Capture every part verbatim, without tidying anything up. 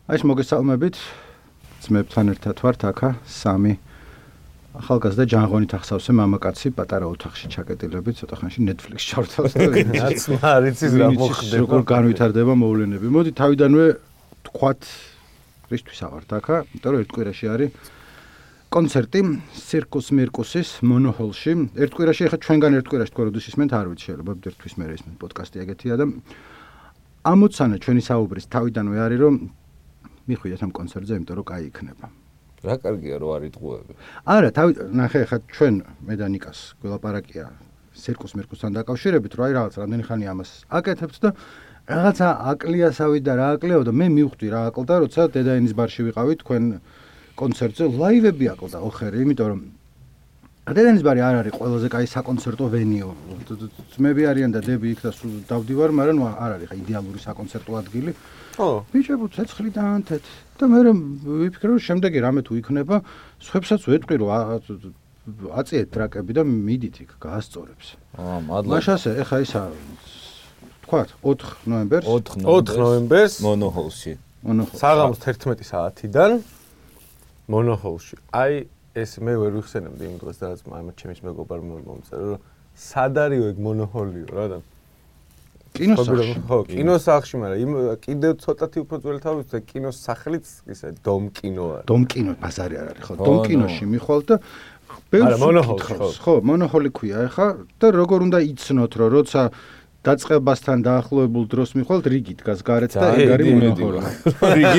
აი ეს მოგესალმებით ძმებთან ერთად ვართ აქა სამი ახალგაზრდა ჯანღონით ახსავსე მამაკაცი პატარა ოთახში ჩაკეტილებით ცოტა ხანში Netflix-ში ჩავთავს და რაც მარიცის რა მოხდება როგორ განვითარდება მოვლენები. მოდი თავიდანვე თქვათ რისთვის ავართ აქა, იმიტომ რომ ერთ კვირაში არის კონცერტი Circus Mircus-ის მონოჰოლში. ერთ კვირაში ახლა ჩვენგან ერთ კვირაში თქვენ როდის ისმენთ არ ვიცი, შეიძლება ერთვის მე ისმენთ პოდკასტი ეგეთია და ამოცანა ჩვენი საუბრის თავიდანვე არის რომ მიხვიდეთ ამ კონცერტზე, იმიტომ რომ კაი იქნება. რა კარგია რომ არ იტყუები. არა, თავი ნახე ხა ჩვენ მე და ნიკას გველაპარაკია Circus Mircus-თან დაკავშირებით, რომ აი რაღაც რამდენი ხანი ამას აკეთებთ და რაღაცა აკლიასავით და რა აკლეო და მე მივხვდი რა აკლდა, როცა დედაენის ბარში ვიყავით თქვენ კონცერტზე ლაივები აკლდა ოხერი, იმიტომ რომ დედაენის ბარი არ არის ყველაზე კაი საკონცერტო ვენიო. ძმები არიან და დები იქ და სულ დავდივარ, მაგრამ არ არის ხა იდეალური საკონცერტო ადგილი. ო, ბიჭებო, ცეცხლი დაანთეთ. და მე ვიფიქრე რომ შემდეგი რამე თუ იქნება, სხვებსაც ვეტყვი რომ აწიეთ ტრაკები და მიდით იქ გაასწორებს. აა, მადლობა. მაშასე, ეხა ისა თქვათ ოთხ ნოემბერს ოთხ ნოემბერს მონოჰოლში. მონოჰოლში. საღამოს თერთმეტი საათიდან მონოჰოლში. აი ეს მე ვერ ვიხსენებდი იმ დღეს და რაც ამ ჩემის მეგობარმა მომწერა რომ სად არის ეგ მონოჰოლიო რა და კინოსახლში. ხო, კინოსახლში, მაგრამ იმ კიდევ ცოტათი უფრო ძველი თავის და კინოსახლიც ისე დომ კინო არის. დომ კინო ბაზარი არ არის ხო? დომ კინოში მიხვალ და არა, მონოჰოლში ხო. ხო, მონოჰოლი ქვია ეხა და როგორ უნდა იცნოთ რომ როცა დაწყებასთან დაახლოებულ დროს მიხვალთ რიგი დგას გარეთ და ეგ არის მონოჰოლი. რიგი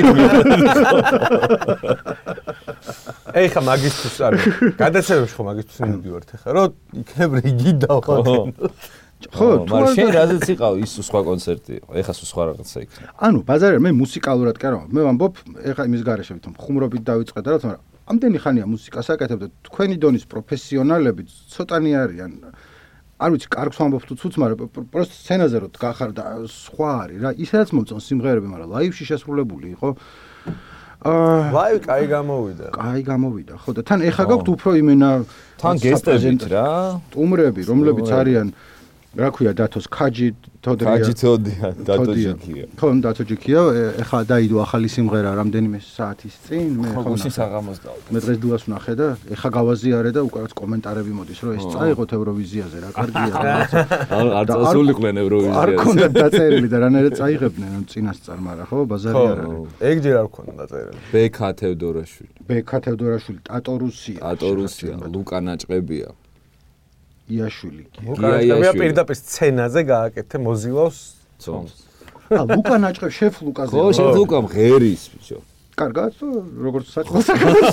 ეხა მაგისტრის არის. გადაცემებში ხო მაგისტრის მივდივართ ეხა რომ იქნებ რიგი დავხატო. ხო, მაგრამ შენ რაზეც იყავ ის სხვა კონცერტი იყო, ეხა სხვა რაღაცა იქნება. ანუ ბაზარი მე მუსიკალურად კი არა, მე ვამბობ, ეხა იმის გარეშე ვითომ ხუმრობით დავიწყე და რა თქმა უნდა, ამდენი ხანია მუსიკას აკეთებ და თქვენი დონის პროფესიონალები ცოტანი არიან. არ ვიცი, კარგს ვამბობ თუ ცუც, მაგრამ პროსტ სცენაზე რო დგახარ და სხვა არის რა, ისედაც მომწონს სიმღერები, მაგრამ ლაივში შესრულებული იყო. აა, ლაივი კაი გამოვიდა. კაი გამოვიდა, ხო და თან ეხა გაქვთ უფრო იმენა თან გესტებით რა, სტუმრები, რომლებიც არიან რა ქვია დათოს ქაჯი თოდრია ქაჯი თოდია დათოჯიქია ხო დათოჯიქია ეხლა დაიდო ახალი სიმღერა რამდენიმე საათის წინ მე ხო გუშინ საღამოს დავდა მე დღეს დუას ვნახე და ეხლა გავაზიარე და უკაც კომენტარები მოდის რომ ეს წაიღოთ ევროვიზიაზე რა კარგია არ წასულიყვნენ ევროვიზიაზე არ ქონდა დაწერილი და რანაირად წაიღებდნენ ამ წინასწარ მაგრამ ხო ბაზარი არ არის ეგ ჯერ არ ქონდა დაწერილი ბექა თევდორაშვილი ბექა თევდორაშვილი ტატო რუსია ტატო რუსია ლუკა ნაჭყებია იაშვილი კი. ლუკა პირდაპირ სცენაზე გააკეთე მოზილავს ცომს. ა ლუკა ნაჭყებ შეფ ლუკაზე. ხო, შეფ ლუკა მღერის ბიჭო. კარგად, როგორც საწყოს.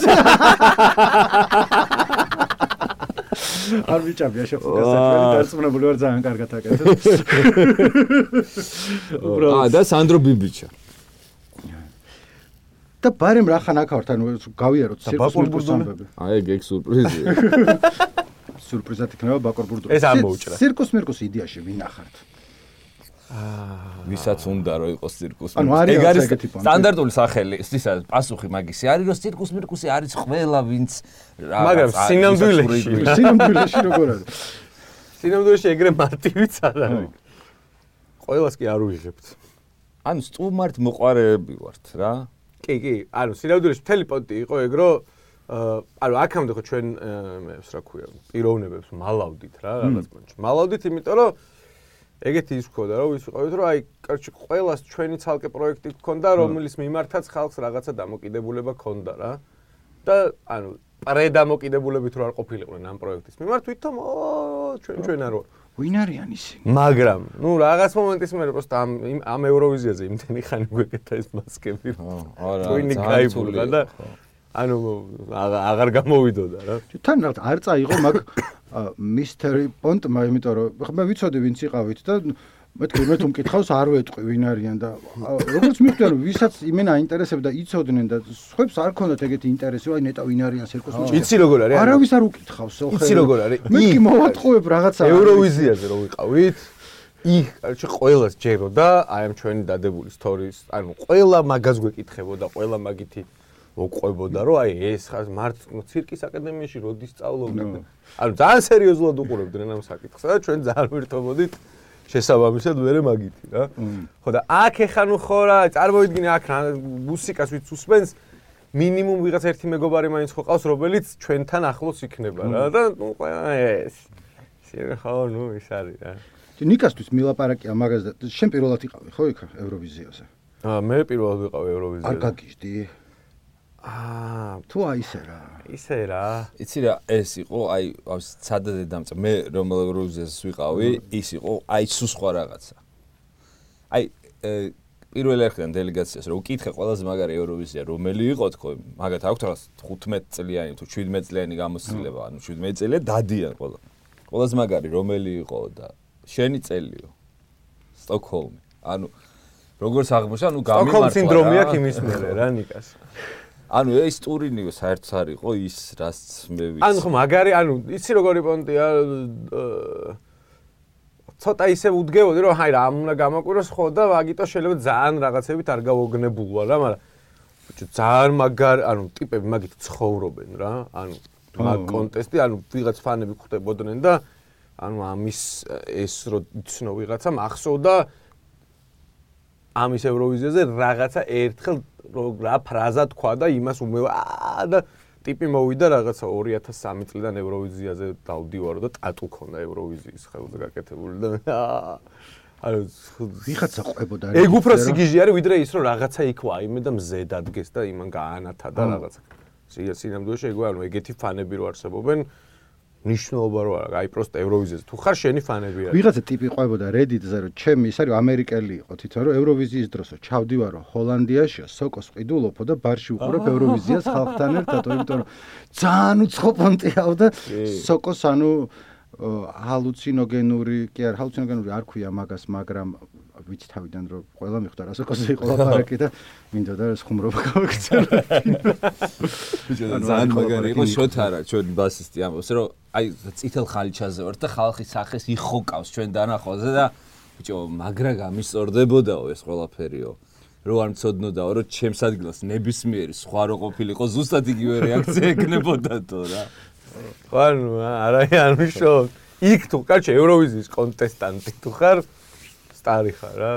არ ვიჭამია შეფ ლუკას საქმე, დარწმუნებული ვარ ძალიან კარგად აკეთებ. აა და სანდრო ბიბიჩა. და ბარემ რა ხან აქ ვართ, ანუ გავიაროთ Circus Mircus ამბები. აი ეგ ეგ სურპრიზია. სურპრიზად იქნება ბაკურ ბურდული. ეს ამოუჭრა. Circus Mircus იდეაში ვინ ახართ? აა, ვისაც უნდა რომ იყოს Circus Mircus. ანუ არის ეგეთი პონტი. სტანდარტული სახელი, ისა პასუხი მაგისი არის რომ Circus Mircus-ი არის ყველა ვინც რა. მაგრამ სინამდვილეში, სინამდვილეში როგორ არის? სინამდვილეში ეგრე მარტივიც არ არის. ყველას კი არ უიღებთ. ანუ სტუმართ მოყარეები ვართ რა. კი, კი, ანუ სინამდვილეში მთელი პონტი იყო ეგ რომ ანუ აქამდე ხო ჩვენ მეებს რა ქვია პიროვნებებს მალავდით რა რაღაც მომენტში მალავდით იმიტომ რომ ეგეთი ის გქონდა რომ ის ვიყავით რომ აი კარჩი ყველას ჩვენი ცალკე პროექტი გქონდა რომლის მიმართაც ხალხს რაღაცა დამოკიდებულება ქონდა რა და ანუ პრედამოკიდებულებით რო არ ყოფილიყვნენ ამ პროექტის მიმართ ვითომ ჩვენ ჩვენ არ ვარ ვინ არიან ისინი მაგრამ ნუ რაღაც მომენტის მერე პროსტა ამ ამ ევროვიზიაზე იმდენი ხანი გვეკეთა ეს მასკები არა ვინი გაიბურდა და ანუ აღარ გამოვიდოდა რა. თან რაღაც არ წაიღო მაგ მისტერი პონტმა, იმიტომ რომ მე ვიცოდი ვინც იყავით და მეთქი მე თუ მკითხავს არ ვეტყვი ვინ არიან და როგორც მივხვდი რომ ვისაც იმენა აინტერესებდა იცოდნენ და სხვებს არ ქონდათ ეგეთი ინტერესი, აი ნეტა ვინ არიან Circus Mircus. იცი როგორ არის? არავის არ უკითხავს, ხო? იცი როგორ არის? მე კი მოვატყუებ რაღაცა ევროვიზიაზე რო ვიყავით იქ კარჩი ყველას ჯეროდა აი ამ ჩვენი დადებული სტორიის, ანუ ყველა მაგას გვეკითხებოდა, ყველა მაგითი მოყვებოდა რომ აი ეს ხარ მართ ცირკის აკადემიაში როდის სწავლობდნენ. ანუ ძალიან სერიოზულად უყურებდნენ ამ საკითხს და ჩვენ ძალიან ვირთობოდით შესაბამისად ვერე მაგითი რა. ხო და აქ ეხა ნუ ხო რა, წარმოვიდგინე აქ რა მუსიკას ვიც უსმენს, მინიმუმ ვიღაც ერთი მეგობარი მაინც ხო ყავს, რომელიც ჩვენთან ახლოს იქნება რა და ნუ ეს. ისე ხო ნუ ის არის რა. ნიკასთვის მილაპარაკია მაგაზე და შენ პირველად იყავი ხო იქ ევროვიზიაზე? აა მე პირველად ვიყავი ევროვიზიაზე. არ გაგიჟდი? აა თუ აი ისე რა. ისე რა. იცი რა, ეს იყო აი ცადადე დამწა. მე რომელ ევროვიზიას ვიყავი, ის იყო აი სულ სხვა რაღაცა. აი პირველ ერთხელ დელეგაციას რო უკითხე ყველაზე მაგარი ევროვიზია რომელი იყო თქო, მაგათ აქვთ რაღაც ხუთმეტ წლიანი თუ შვიდმეტ წლიანი გამოცდილება, ანუ შვიდმეტ წელია დადიან ყველა. ყველაზე მაგარი რომელი იყო და შენი წელიო. სტოკჰოლმი. ანუ როგორც აღმოჩნდა, ანუ გამიმართლა. სტოკჰოლმ სინდრომი აქვს იმის მერე რა ნიკას. ანუ ეს ტურინი საერთოდ არ იყო ის რაც მე ვიცი. ანუ ხო მაგარი, ანუ იცი როგორი პონტია ცოტა ისე უდგეოდი რომ აი რა ამ უნდა გამაკვიროს ხო და მაგიტო შეიძლება ძალიან რაღაცებით არ გავოგნებულვა რა, მაგრამ ბიჭო ძალიან მაგარი, ანუ ტიპები მაგით ცხოვრობენ რა, ანუ მაგ კონტესტი, ანუ ვიღაც ფანები ხვდებოდნენ და ანუ ამის ეს რო იცნო ვიღაცა მახსოვდა ამის ევროვიზიაზე რაღაცა ერთხელ რა ფრაზა თქვა და იმას უმევა და ტიპი მოვიდა რაღაცა ორი ათას სამი წლიდან ევროვიზიაზე დავდივარო და ტატუ ქონდა ევროვიზიის ხელზე გაკეთებული და ანუ ვიღაცა ყვებოდა ეგ უფრო სიგიჟე არის ვიდრე ის რომ რაღაცა იქ ვაიმე და მზე დადგეს და იმან გაანათა და რაღაცა სინამდვილეში ეგ ანუ ეგეთი ფანები რო არსებობენ ნიშნულობა რო არა, აი პროსტ ევროვიზიაზე თუ ხარ შენი ფანები არის. ვიღაცა ტიპი ყვებოდა Reddit-ზე რომ ჩემი ის არის ამერიკელი იყო თვითონ რომ ევროვიზიის დროსო ჩავდივარო ჰოლანდიაში, სოკოს ყიდულობო და ბარში უყურებ ევროვიზიას ხალხთან ერთად, იმიტომ რომ ძალიან უცხო პონტიაო და სოკოს ანუ ჰალუცინოგენური, კი არა, ჰალუცინოგენური არ ქვია მაგას, მაგრამ ვიცი თავიდან რომ ყველა მიხვდა რა სოკოზე იყო ლაპარაკი და მინდოდა რომ ხუმრობა გავაკეთო. ბიჭო ძალიან მაგარი იყო შოთარა ჩვენ ბასისტი ამბობს რომ აი წითელ ხალიჩაზე ვარ და ხალხის სახეს იხოკავს ჩვენ დანახვაზე და ბიჭო მაგრა გამისწორდებოდაო ეს ყველაფერიო. რო არ მწოდნოდაო რომ ჩემს ადგილას ნებისმიერი სხვა რო ყოფილიყო ზუსტად იგივე რეაქცია ეკნებოდათო რა. ხო ანუ არა ანუ შო იქ თუ კაჩე ევროვიზიის კონტესტანტი თუ ხარ სტარი ხარ რა.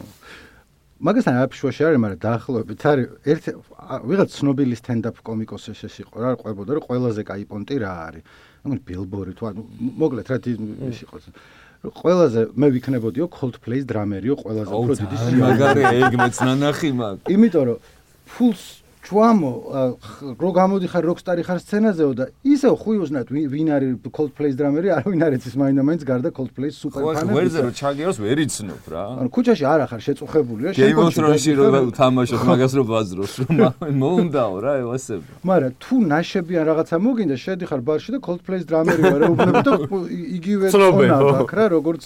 მაგასთან აფშუაში არის, მაგრამ დაახლოებით არის ერთ ვიღაც ცნობილი სტენდაპ კომიკოსი ეს იყო რა, ყვებოდა რომ ყველაზე კაი პონტი რა არის. ანუ ბილბორი თუ მოკლედ რა ის იყო. ყველაზე მე ვიქნებოდიო Coldplay-ის დრამერიო ყველაზე უფრო დიდი სიამოვნებაა. მაგარი ეგ მეც ნანახი მაგ. იმიტომ რომ ფულს ჩვამო რო გამოდიხარ როკსტარი ხარ სცენაზეო და ისევ ხუიოსნად ვინ არის Coldplay-ის დრამერი, არავინ არ იცის მაინდა-მაინც გარდა Coldplay-ის სუპერ ფანები. ხო, ვერზე რო ჩაგიოს ვერ იცნობ რა. ანუ ქუჩაში არ ახარ შეწუხებული რა, შენ კონტროლში რო თამაშობ მაგას რო ბაზროს რომ მოუნდაო რა ევასებ. მაგრამ თუ ნაშებიან რაღაცა მოგინდა შედიხარ ბარში და Coldplay-ის დრამერი ვარ უბრალოდ და იგივე თონა აქვს რა, როგორც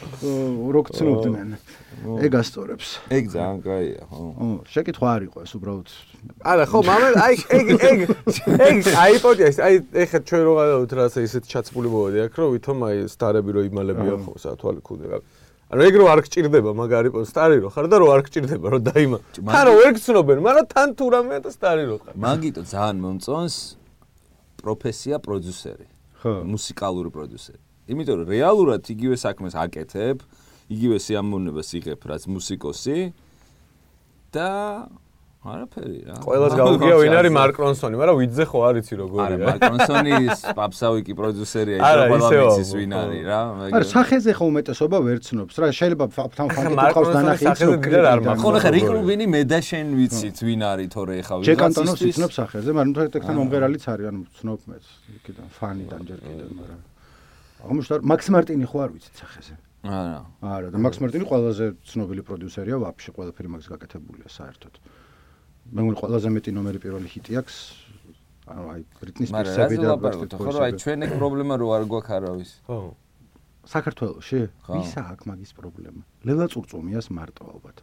როკ ცნობდნენ. ეგ ასწორებს. ეგ ძალიან კაია, ხო. ო, შეკითხვა არ იყო ეს უბრალოდ. არა, ხო, მამე, აი ეგ ეგ ეგ აი პოდია, აი ეხლა ჩვენ რო გადავით რაღაცა ისეთ ჩაცმული მოვადი აქ, რომ ვითომ აი სტარები რო იმალებიან ხო, სათვალე ქუდება. ანუ ეგ რო არ გჭირდება მაგარი სტარი რო ხარ და რო არ გჭირდება რო დაიმა. თან რო ვერ გცნობენ, მაგრამ თან თუ რამეა და სტარი რო ხარ. მაგიტო ძალიან მომწონს პროფესია პროდიუსერი. ხო. მუსიკალური პროდიუსერი. იმიტომ რომ რეალურად იგივე საქმეს აკეთებ, იგივე სიამოვნებას იღებ რაც მუსიკოსი და არაფერი რა. ყველას გაუგია ვინ არის მარკ რონსონი, მაგრამ ვიძე ხო არ იცი როგორია. არა, მარკ რონსონის პაპსავიკი პროდიუსერია, ის ყველა ვიცის ვინ არის რა. არა, სახეზე ხო უმეტესობა ვერ ცნობს რა, შეიძლება თან ფანკი თავს დანახი იცნობ კიდე არ მაქვს. ხო, ხა რიკ რუბინი მე და შენ ვიცით ვინ არის თორე ხა ვიღაც ის. ჯეკანტონოს იცნობ სახეზე, მაგრამ თუ ეგთან მომღერალიც არის, ანუ ცნობ მეც იქიდან ფანიდან ჯერ კიდევ, მაგრამ აღმოჩნდა მაქს მარტინი ხო არ ვიცით სახეზე. არა. არა, და მაქს მარტინი ყველაზე ცნობილი პროდიუსერია, ვაფშე ყველაფერი მაგის გაკეთებულია საერთოდ. მე მგონი ყველაზე მეტი ნომერი პირველი ჰიტი აქვს. ანუ აი ბრიტნის სპირსები და ბასტეტ ხო, აი ჩვენ ეგ პრობლემა რო არ გვაქვს არავის. ხო. საქართველოში ვისა აქვს მაგის პრობლემა? ლელა წურწუმიას მარტო ალბათ.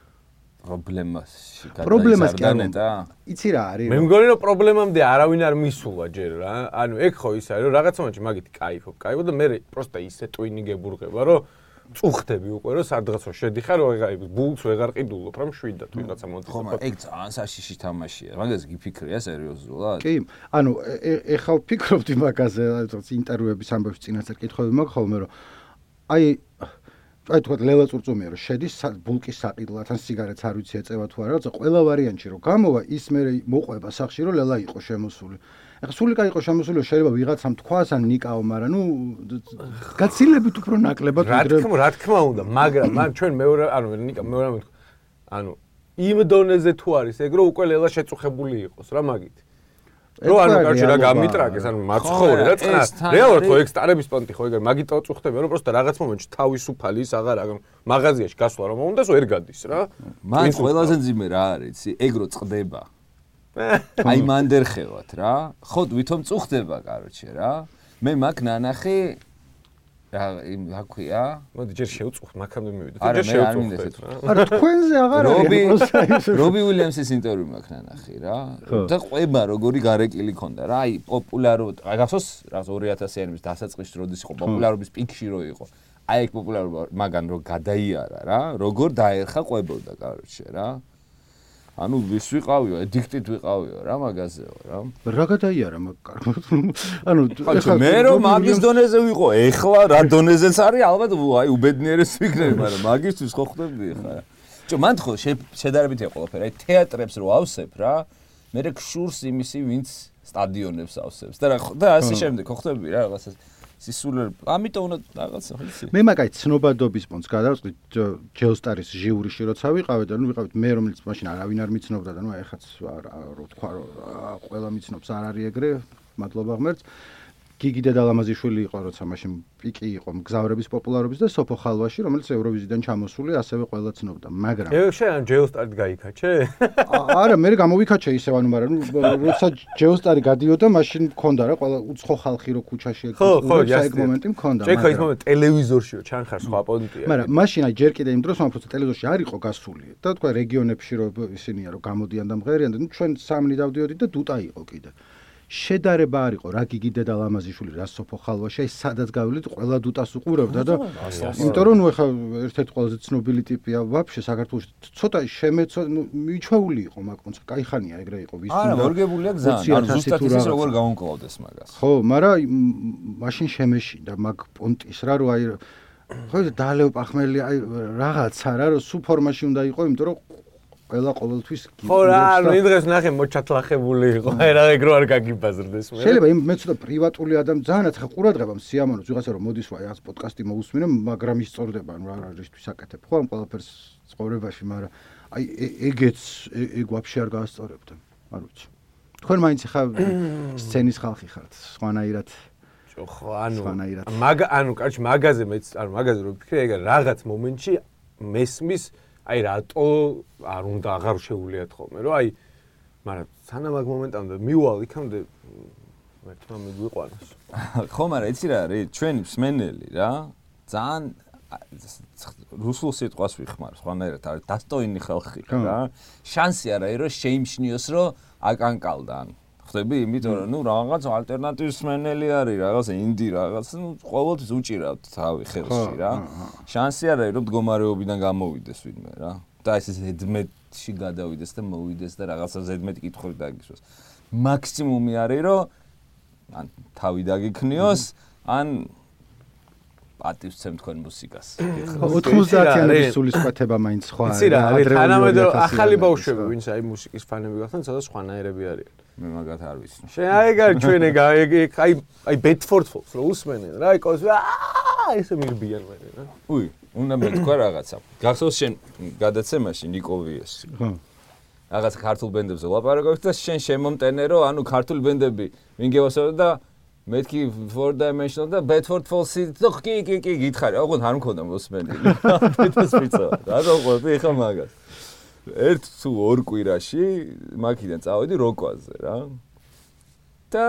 პრობლემაში პრობლემას კი არა. იცი რა არის? მე მგონი რომ პრობლემამდე არავინ არ მისულა ჯერ რა. ანუ ეგ ხო ის არის რომ რაღაცა მომენტში მაგით кайფობ, кайფობ და მე პროსტა ისე ტვინი გებურღება რომ წუხდები უკვე რომ სადღაც რო შედიხარ რომ ეგ ბულს ვეღარ ყიდულობ რა მშვიდად ვიღაცა მოდის. ხო, მაგრამ ეგ ძალიან საშიში თამაშია. მაგას გიფიქრია სერიოზულად? კი, ანუ ეხლა ვფიქრობდი მაგაზე, რაღაც ინტერვიუების ამბებში წინასწარ კითხვები მაქვს ხოლმე რომ აი აი თქვა ლელა წურწუმია რომ შედის ბულკის საყიდლად ან სიგარეტს არ ვიცი ეწევა თუ არა, რაღაცა ყველა ვარიანტში რომ გამოვა ის მე მოყვება სახში რომ ლელა იყო შემოსული. ეხლა სულიკა იყო შემოსული, შეიძლება ვიღაცამ თქვას ან ნიკაო, მაგრამ ნუ გაცილებით უფრო ნაკლებად ვიდრე რა თქმა რა თქმა უნდა, მაგრამ მან ჩვენ მეორე ანუ ნიკა მეორე ამბობ ანუ იმ დონეზე თუ არის ეგ რომ უკვე ლელა შეწუხებული იყოს რა მაგით. რო ანუ კარჩი რა გამიტრაკეს ანუ მაცხოვრი რა წყნა რეალურად ხო ეგ სტარების პონტი ხო ეგ მაგით წუხდება რომ პროსტა რაღაც მომენტში თავისუფალი ის აღარ მაღაზიაში გასვლა რომ უნდა ეს ვერ გადის რა მან ყველაზე ძიმე რა არის ეგ რო წყდება აი მანდერ ხევათ რა ხო ვითომ წუხდება კაროჩე რა მე მაგ ნანახი რა რა ქვია მოდი ჯერ შევწუხთ მაგამდე მივიდეთ ჯერ შევწუხთ არა თქვენზე აღარ არის რობი უილიამსის ინტერვიუ მაქვს ნანახი რა და ყვება როგორი გარეკილი ქონდა რა აი პოპულარო გახსოვს რა ორი ათასიანების დასაწყისში როდის იყო პოპულარობის პიკში რო იყო აი ეგ პოპულარობა მაგან რო გადაიარა რა როგორ დაერხა ყვებოდა კაროჩე რა ანუ ვის ვიყავიო, ედიქტით ვიყავიო რა მაგაზეო რა. რა გადაიარა მაგ კარგად. ანუ ეხლა მე რომ მაგის დონეზე ვიყო, ეხლა რა დონეზეც არის, ალბათ აი უბედნიერეს ვიქნები, მაგრამ მაგისთვის ხო ხვდები ხა. ჯო მან ხო შედარებით է ყველაფერი, აი თეატრებს რო ავსებ რა, მე გშურს იმისი ვინც სტადიონებს ავსებს და რა და ასე შემდეგ ხო ხვდები რა რაღაცა სისულერ ამიტომ უნდა რაღაცა ხიცი მე მაგაი ცნობადობის პონტს გადავწყვით ჯელსტარის ჟიურიში როცა ვიყავით და ნუ ვიყავით მე რომელიც მაშინ არავინ არ მიცნობდა და ნუ ეხაც რო თქვა რომ ყველა მიცნობს არ არის ეგრე მადლობა ღმერთს გიგი დედალამაზიშვილი იყო როცა მაშინ პიკი იყო მგზავრების პოპულარობის და სოფო ხალვაში რომელიც ევროვიზიდან ჩამოსული ასევე ყველა ცნობდა მაგრამ ეგ შენ ჯელსტარით გაიქაჩე არა მე გამოვიქაჩე ისევ ანუ მაგრამ როცა ჯელსტარი გადიოდა მაშინ მქონდა რა ყველა უცხო ხალხი რო ქუჩაში ეგ ეგ მომენტი მქონდა მაგრამ შენ ის მომენტ ტელევიზორშიო ჩანხარ სხვა პონტია მაგრამ მაშინ აი ჯერ კიდე იმ დროს მაფროსა ტელევიზორში არ იყო გასული და თქვა რეგიონებში რო ისინია რო გამოდიან და მღერიან და ჩვენ სამნი დავდიოდით და დუტა იყო კიდე შედარება არ იყო რა გიგი დედალამაზიშვილი რა სოფო ხალვაში აი სადაც გავიდით ყველა დუტას უყურებდა და იმიტომ რომ ნუ ეხა ერთ-ერთი ყველაზე ცნობილი ტიპია ვაფშე საქართველოში ცოტა შემეცო მიჩვეული იყო მაგ კონცერტ кайხანია ეგრე იყო ვის უნდა არა მორგებულია გზა არ ზუსტად ის როგორ გაუნკლავდეს მაგას ხო მაგრამ მაშინ შემეშინდა მაგ პონტის რა რო აი ხო დალევ პახმელი აი რაღაცა რა რო სუ ფორმაში უნდა იყო იმიტომ რომ ყველა ყოველთვის ხო რა ანუ იმ დღეს ნახე მოჩათლახებული იყო აი რა ეგ რო არ გაგიბაზრდეს მე შეიძლება იმ მე ცოტა პრივატული ადამი ძალიანაც ხა ყურადღება სიამოვნებს ვიღაცა რომ მოდის რა რაღაც პოდკასტი მოусმინე მაგრამ ისწორდება ანუ რა რისთვის აკეთებ ხო ამ ყველაფერს ცხოვრებაში მაგრამ აი ეგეც ეგ ვაფშე არ გაასწორებდა არ ვიცი თქვენ მაინც ხა სცენის ხალხი ხართ სხვანაირად ხო ანუ მაგ ანუ კარჩი მაგაზე მეც ანუ მაგაზე რო ვფიქრე ეგ რაღაც მომენტში მესმის აი რატო არ უნდა აღარ შეუულიათ ხოლმე რომ აი მაგრამ სანამ მაგ მომენტამდე მივალ იქამდე მერტმა მიგვიყვანოს ხო მაგრამ იცი რა არის ჩვენი მსმენელი რა ძალიან რუსულ სიტყვას ვიხმარ სხვანაირად არის დასტოინი ხალხი რა შანსი არა რომ შეიმჩნიოს რომ აკანკალდან ხდები იმიტომ რომ ნუ რაღაც ალტერნატივის მსმენელი არის რაღაც ინდი რაღაც ნუ ყოველთვის უჭირავთ თავი ხელში რა შანსი არის რომ მდგომარეობიდან გამოვიდეს ვინმე რა და ეს ზედმეტში გადავიდეს და მოვიდეს და რაღაცა ზედმეტი კითხვები დაგისვას მაქსიმუმი არის რომ ან თავი დაგიქნიოს ან პატივს ცემ თქვენ მუსიკას ოთხმოცდაათიანების სულისკვეთება მაინც სხვა არის რა თანამედროვე ახალი ბავშვები ვინც აი მუსიკის ფანები გახდნენ სადაც სხვანაირები არიან მე მაგათ არ ვიცი. შენ აი გარ ჩვენ ეგ აი აი ბედფორდ ფოლს რო უსმენენ რა იკოს აა ესე მირბიან მე რა. უი, უნდა მეთქვა რაღაცა. გახსოვს შენ გადაცემაში ნიკოვიეს. ხო. რაღაც ქართულ ბენდებზე ლაპარაკობთ და შენ შემომტენე რომ ანუ ქართული ბენდები ვინგევასებდა და მეთქი four dimensional და bedford falls-ი და კი კი კი გითხარი. ოღონდ არ მქონდა მოსმენილი. ეს პიცა. რა დაყვები ხა მაგას. ერთ თუ ორ კვირაში მაქიდან წავედი როკვაზე რა და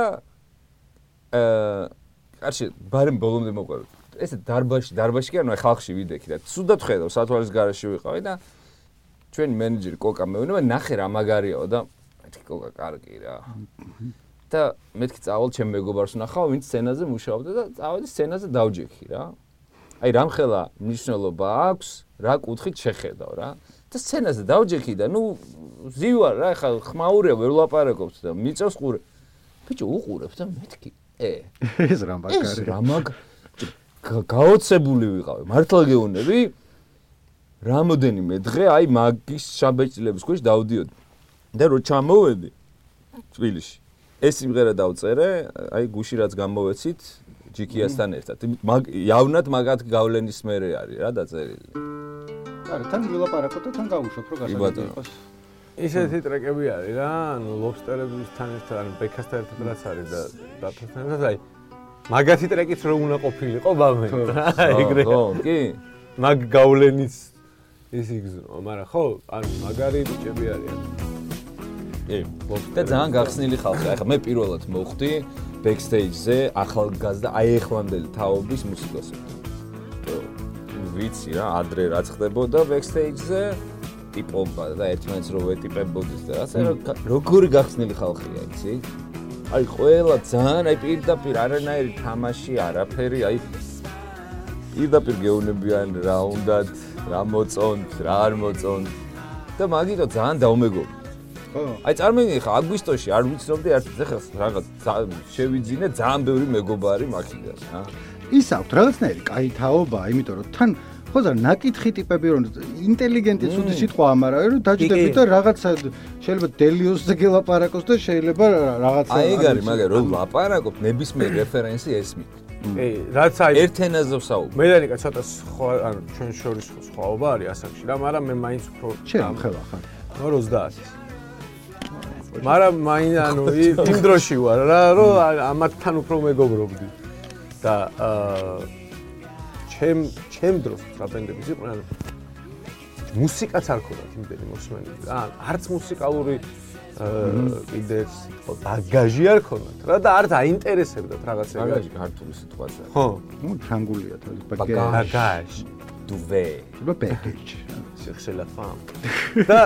აა კარში ბარემ ბოლომდე მოყვე ესე დარბაში დარბაში კი ანუ ხალხში ვიდექი და სუდად ხედავ სათვალის garaში ვიყავი და ჩვენი მენეჯერი კოკა მეუბნება ნახე რა მაგარიაო და მეთქი კოკა კარგი რა და მეთქი წავალ ჩემ მეგობარს ვნახავ ვინც სცენაზე მუშაობდა და წავედი სცენაზე დავჯექი რა აი რამხელა მნიშვნელობა აქვს რა კუთხით შეხედავ რა და სცენაზე დავჯექი და ნუ ზივარ რა ხა ხმაურია ვერ ლაპარაკობთ და მიწევს ყურე ბიჭო უყურებ და მეთქი ე ეს რა მაგარი ეს რა მაგ გაოცებული ვიყავი, მართლა გეუბნები, რამოდენიმე დღე აი მაგის შაბეჭდილების ქვეშ დავდიოდი. და რო ჩამოვედი თბილისში, ეს სიმღერა დავწერე, აი გუში რაც გამოვეცით ჯიქიასთან ერთად. მაგ იავნად მაგათ გავლენის მერე არის რა დაწერილი. არა, თან ვილაპარაკოთ და თან გავუშვებ, რომ გასაგები იყოს. ისეთი ტრეკები არის რა, ანუ ლობსტერებთან ერთად, ანუ ბექასთან ერთად რაც არის და დათოსთან ერთად, აი მაგათი ტრეკიც რო უნდა ყოფილიყო ბავშვენ რა, ეგრე. ხო, კი. მაგ გავლენის ის იგზნო, მაგრამ ხო, ანუ მაგარი ბიჭები არიან. კი. და ძალიან გახსნილი ხალხი. ახლა მე პირველად მოვხვდი ბექსტეიჯზე ახალგაზრდა აი ეხლამდელი თაობის მუსიკოსებს. ვიცი რა, ადრე რაც ხდებოდა ბექსტეიჯზე, ტიპობა და ერთმანეთს რო ვეტიპებოდეს და ასე როგორი გახსნილი ხალხია, იცი? აი ყველა ძალიან აი პირდაპირ არანაირი თამაში, არაფერი, აი პირდაპირ გეუბნებიან რა უნდათ, რა მოწონთ, რა არ მოწონთ და მაგიტო ძალიან დაუმეგობრდი. ხო. აი წარმოვიდგინე ხა აგვისტოში არ ვიცნობდი ერთ ეხლა რაღაც შევიძინე ძალიან ბევრი მეგობარი მაგიდან, რა. ის აქვს რაღაცნაირი კაი თაობა, იმიტომ რომ თან ხო და ნაკითხი ტიპები რომ ინტელიგენტი ცუდი სიტყვა ამარავე რომ დაჯდებით და რაღაცა შეიძლება დელიოსზე გელაპარაკოს და შეიძლება რაღაცა აი ეგ არის, მაგრამ რომ ლაპარაკობ ნებისმიერ რეფერენსი ესმით. კი, რაც აი ერთ ენაზე ვსაუბრობ. მე დანიკა ცოტა სხვა ანუ ჩვენ შორის სხვაობა არის ასაკში რა, მაგრამ მე მაინც უფრო ჩემ ხელა ხარ. ოცდაათი. მაგრამ მაინც ანუ იმ დროში ვარ რა, რომ ამათთან უფრო მეგობრობდი. და აა ჩემ ჩემ დროს ტრაპენდების იყო ანუ მუსიკაც არ ქონდათ იმდენი მოსმენები. ან არც მუსიკალური კიდე ბაგაჟი არ ქონდათ რა და არც აინტერესებდათ რაღაცები. ბაგაჟი ქართული სიტყვაა. ხო, ნუ ფრანგულია თავს ბაგაჟი. ბაგაჟი. დუვე. შეიძლება პეკეჯ. სიხსელა ფამ. და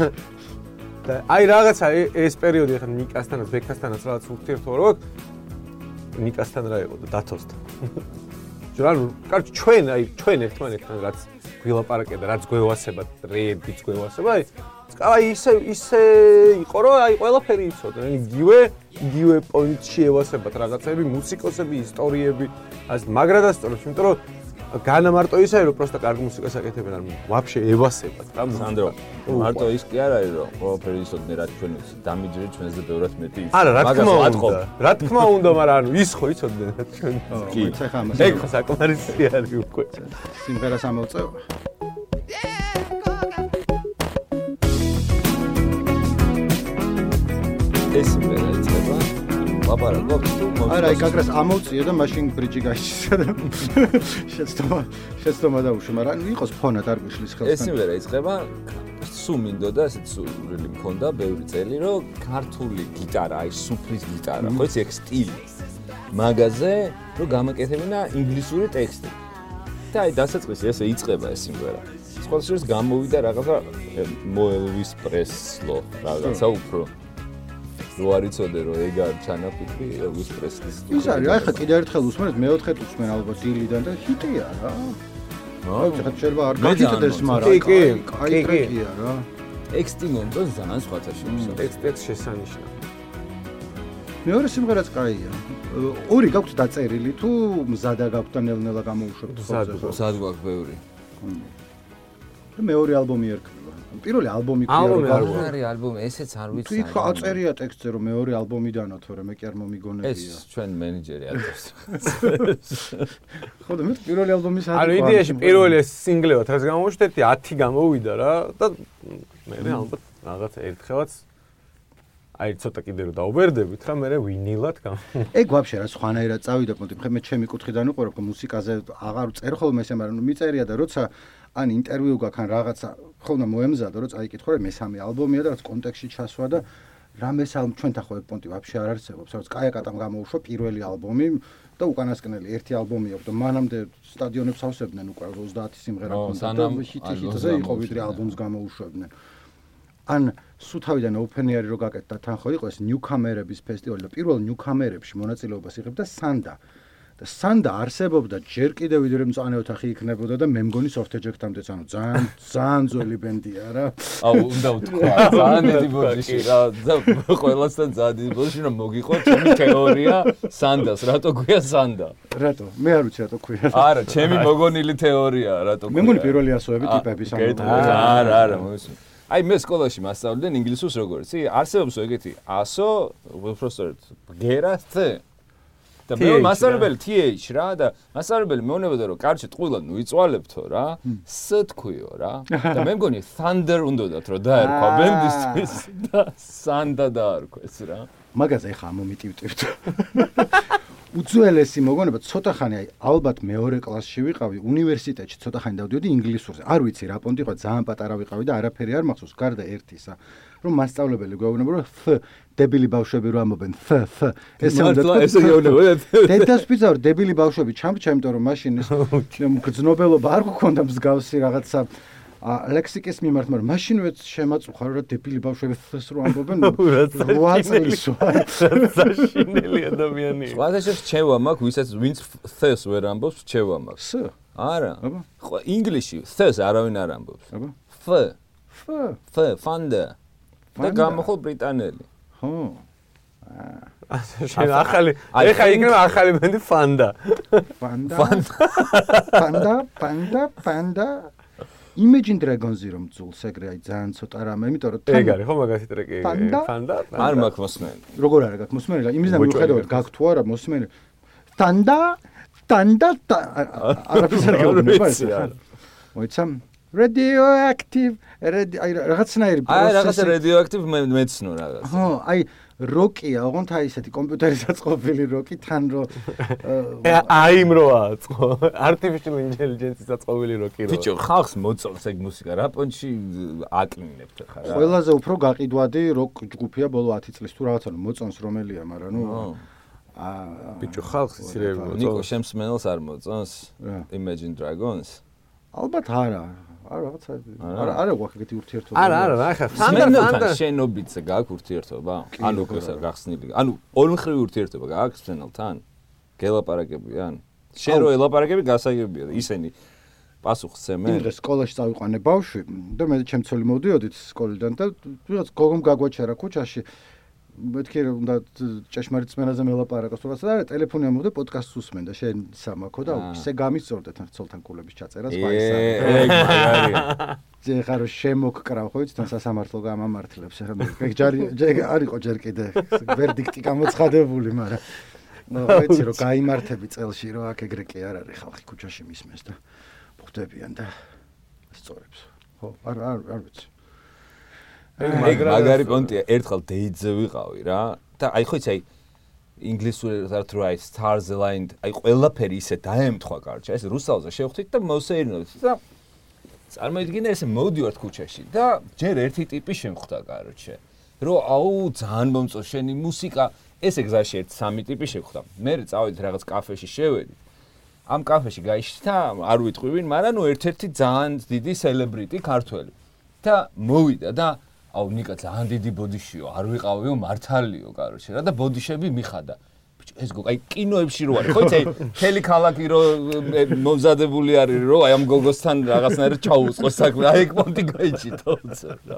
და აი რაღაცა ეს პერიოდი ახლა ნიკასთანაც, ბექასთანაც რაღაც ურთიერთობა აქვს. ნიკასთან რა იყო და დათოსთან. ანუ კარგი ჩვენ აი ჩვენ ერთმანეთთან რაც გვილაპარაკე და რაც გვევასება, რეებიც გვევასება, აი აი ისე ისე იყო რომ აი ყველაფერი იცოდნენ. იგივე იგივე პოინტში ევასებათ რაღაცები, მუსიკოსები, ისტორიები, ასე მაგრადასწორებს, იმიტომ რომ განა მარტო ისაა რომ პროსტა კარგი მუსიკას აკეთებენ, ანუ ვაფშე ევასებათ რა სანდრო. მარტო ის კი არ არის რომ ყველაფერი იცოდნენ რაც ჩვენ ვიცით, დამიჯერე ჩვენზე ბევრად მეტი იცოდნენ. არა, რა თქმა უნდა. რა თქმა უნდა, მაგრამ ანუ ის ხო იცოდნენ რაც ჩვენ. კი, ეხლა ამას. ეგ ხო საკმარისი არის უკვე. სიმღერას ამოვწევ. ეს სიმღერა იწყება ლაპარაკობთ თუ მოვწევ. არა, იქ აგრას ამოვწიო და მაშინ ბრიჯი გაიჩისა და შეცდომა შეცდომა დაუშვა, მაგრამ იყოს ფონად არ გიშლის ხელს. ეს სიმღერა იწყება სულ მინდოდა ესეც სურვილი მქონდა ბევრი წელი რომ ქართული გიტარა, აი სუფრის გიტარა, ხო იცი ეგ სტილი მაგაზე რომ გამაკეთებინა ინგლისური ტექსტი. და აი დასაწყისი ესე იწყება ეს სიმღერა. სხვა შორის გამოვიდა რაღაცა მოელვის პრესლო რაღაცა უფრო რო არ იცოდე რომ ეგ არ ჩანაფიქრი ელვის პრესლის. ის არის, აი ხა კიდე ერთხელ უსმენთ, მეოთხედ უსმენ ალბათ დილიდან და ჰიტია რა. აი ხა შეიძლება არ გაგიტდეს, მაგრამ კი, კი, კაი ტრეკია რა. ტექსტი მომწონს ძალიან სხვათა შორის. ტექსტიც შესანიშნავია. მეორე სიმღერაც კაია. ორი გაქვთ დაწერილი თუ მზადა გაქვთ და ნელ-ნელა გამოუშვებთ ხოლმე? მზად გვაქვს ბევრი. და მეორე ალბომი ერქვა. პირველი ალბომი ქვია რომ არ არის ალბომი, ესეც არ ვიცი. თუ იქ აწერია ტექსტზე რომ მეორე ალბომიდანო, თორე მე კი არ მომიგონებია. ეს ჩვენ მენეჯერი აკეთებს. ხო და მე პირველი ალბომის არის. ანუ იდეაში პირველი სინგლევა დღეს გამოუშვეთ, ათი გამოვიდა რა და მე ალბათ რაღაც ერთხელაც აი ცოტა კიდე რომ დაუბერდებით რა, მე ვინილად გამ. ეგ ვაფშე რა სხვანაირად წავიდა, პონტი, მე ჩემი კუთხიდან უყურებ, რომ მუსიკაზე აღარ წერ ხოლმე ესე, მაგრამ მიწერია და როცა ან ინტერვიუ გაქან რაღაცა ხოლმე მოემზადო, რომ წაიკითხო, რომ მესამე ალბომია და რაც კონტექსტში ჩასვა და რამეს ალბომი ჩვენთან ხო ეგ პონტი ვაფშე არ არსებობს, რაც კაიაკატამ გამოუშვა პირველი albomი და უკანასკნელი ერთი ალბომი აქვს და მანამდე სტადიონებს ავსებდნენ უკვე ოცდაათი სიმღერა ქონდა და ჰიტ-ჰიტზე იყო ვიდრე ალბომს გამოუშვებდნენ. ან სულ თავიდან ოფენიარი რო გაკეთდა თან ხო იყო ეს ნიუკამერების ფესტივალი და პირველ ნიუკამერებში მონაწილეობას იღებდა სანდა. და სანდა არსებობდა ჯერ კიდევ ვიდრე მწვანე ოთახი იქნებოდა და მე მგონი soft eject-ამდეც ანუ ძალიან ძალიან ძველი ბენდია რა. აუ უნდა ვთქვა ძალიან დიდი ბოდიში რა და ყველასთან ძალიან დიდი ბოდიში რომ მოგიყო ჩემი თეორია სანდას რატო ქვია სანდა? რატო? მე არ ვიცი რატო ქვია. არა, ჩემი მოგონილი თეორია რატო ქვია. მე მგონი პირველი ასოები ტიპების ამბობენ. არა, არა, მოსულ. აი მე სკოლაში მასწავლდნენ ინგლისურს როგორც. ი არსებობს ეგეთი ასო, უბრალოდ გერა თ და მე მასწავლებელი T H რა და მასწავლებელი მეუბნებოდა რომ კარჩე ტყუილად ვიწვალებთო რა S თქვიო რა და მე მგონი thunder უნდათ რომ დაერქვა ბენდისთვის და sanda დაარქვეს რა მაგაზე ხა მომიტივტივთ უძველესი მოგონება ცოტა ხანი აი ალბათ მეორე კლასში ვიყავი უნივერსიტეტში ცოტა ხანი დავდიოდი ინგლისურზე არ ვიცი რა პონტი ხო ძალიან პატარა ვიყავი და არაფერი არ მახსოვს გარდა ერთისა რომ მასწავლებელი გვეუბნება რომ F დებილი ბავშვები რო ამბობენ F F ესე უნდა თქვა ესე გეუბნებოდა დედას ვიზავ დებილი ბავშვები ჩამჩა იმიტომ რომ მაშინ ეს გრძნობელობა არ გქონდა მსგავსი რაღაცა ლექსიკის მიმართ მაგრამ მაშინვე შემაწუხა რომ დებილი ბავშვები F-ს რო ამბობენ რვა წლის ვარ საშინელი ადამიანია სხვადასხვა რჩევა მაქვს ვისაც ვინც F-ს ვერ ამბობს რჩევა მაქვს S არა ხო ინგლისში F-ს არავინ არ ამბობს აბა F F F fanda და გამოხო ბრიტანელი ხო აა შენ ახალი ეხა იქნება ახალი ბენდი ფანდა ფანდა ფანდა ფანდა ფანდა Imagine Dragons-ი რომ ძულს ეგრე აი ძალიან ცოტა რამე იმიტომ რომ ეგ არის ხო მაგასი ტრეკი ფანდა არ მაქვს მოსმენი როგორ არის გაქვს მოსმენი იმის და მიუხედავად გაქვს თუ არა მოსმენი ფანდა ფანდა არაფერს არ გეუბნება მოიცა radioactive აი რაღაცნაირი აი რაღაც radioactive მეცნო რაღაც ხო აი როკია ოღონდ აი ესეთი კომპიუტერის აწყობილი როკი თან რო აი იმ როა აწყო artificial intelligence-ის აწყობილი როკი რო ბიჭო ხალხს მოწონს ეგ მუსიკა რა პონჩი აკნინებთ ხა რა ყველაზე უფრო გაყიდვადი როკ ჯგუფია ბოლო ათი წლის თუ რაღაცა მოწონს რომელია მაგრამ ნუ აა ბიჭო ხალხს ისრები მოწონს ნიკო შემსმენელს არ მოწონს Imagine Dragons ალბათ არა არა რაღაცა არა არა გვაქვს ეგეთი ურთიერთობა არა არა ახლა ფანდა ფანდა შენობიც გაქვს ურთიერთობა ანუ ესა გახსნილი ანუ ორმხრივი ურთიერთობა გაქვს ფენელთან გელაპარაკებიან შენ რო ელაპარაკები გასაგებია ისინი პასუხს ცემენ იმ დღეს სკოლაში წავიყვანე ბავშვი და მე ჩემ ცოლი მოვდიოდით სკოლიდან და ვიღაც გოგომ გაგვაჩერა ქუჩაში მეთქი რომ უნდა ჭეშმარიტ წმენაზე მელაპარაკოს რაღაცა და ტელეფონი ამოვიდა პოდკასტს უსმენდა შენ სამაქო და ისე გამისწორდეთ ცოლთან კულების ჩაწერას ფაისა ეგ მაგარია ძე ხარო შემოგკრავ ხო იცი თან სასამართლო გამამართლებს ახლა ეგ ჯარი არ იყო ჯერ კიდე ვერდიქტი გამოცხადებული მაგრამ ნუ ვიცი რომ გაიმართები წელში რომ აქ ეგრე კი არ არის ხალხი ქუჩაში მისმენს და ხვდებიან და სწორებს ხო არ არ არ ვიცი ეგ მაგარი პონტია ერთხელ დეიძე ვიყავი რა და აი ხო იცი აი ინგლისურად რო აი stars aligned აი ყველაფერი ისე დაემთხვა კარჩა ეს რუსალზე შევხვდით და მოსეირნოთ და წარმოიდგინე ესე მოვდივართ ქუჩაში და ჯერ ერთი ტიპი შემხვდა კარჩე რომ აუ ძალიან მომწონს შენი მუსიკა ესე გზაში ერთ სამი ტიპი შევხვდა მე წავედით რაღაც კაფეში შევედი ამ კაფეში გაიშთა არ ვიტყვი ვინ მაგრამ ნუ ერთ-ერთი ძალიან დიდი სელებრიტი ქართველი და მოვიდა და აუ ნიკა ძალიან დიდი ბოდიშიო არ ვიყავიო მართალიო კაროჩე რა და ბოდიშები მიხადა ბიჭო ეს გოგო აი კინოებში რო არის ხო იცი თელი ქალაქი რო მომზადებული არის რო აი ამ გოგოსთან რაღაცნაირად ჩაუწყოს საქმე აი ეგ პონტი გაიჭიტო უცებ რა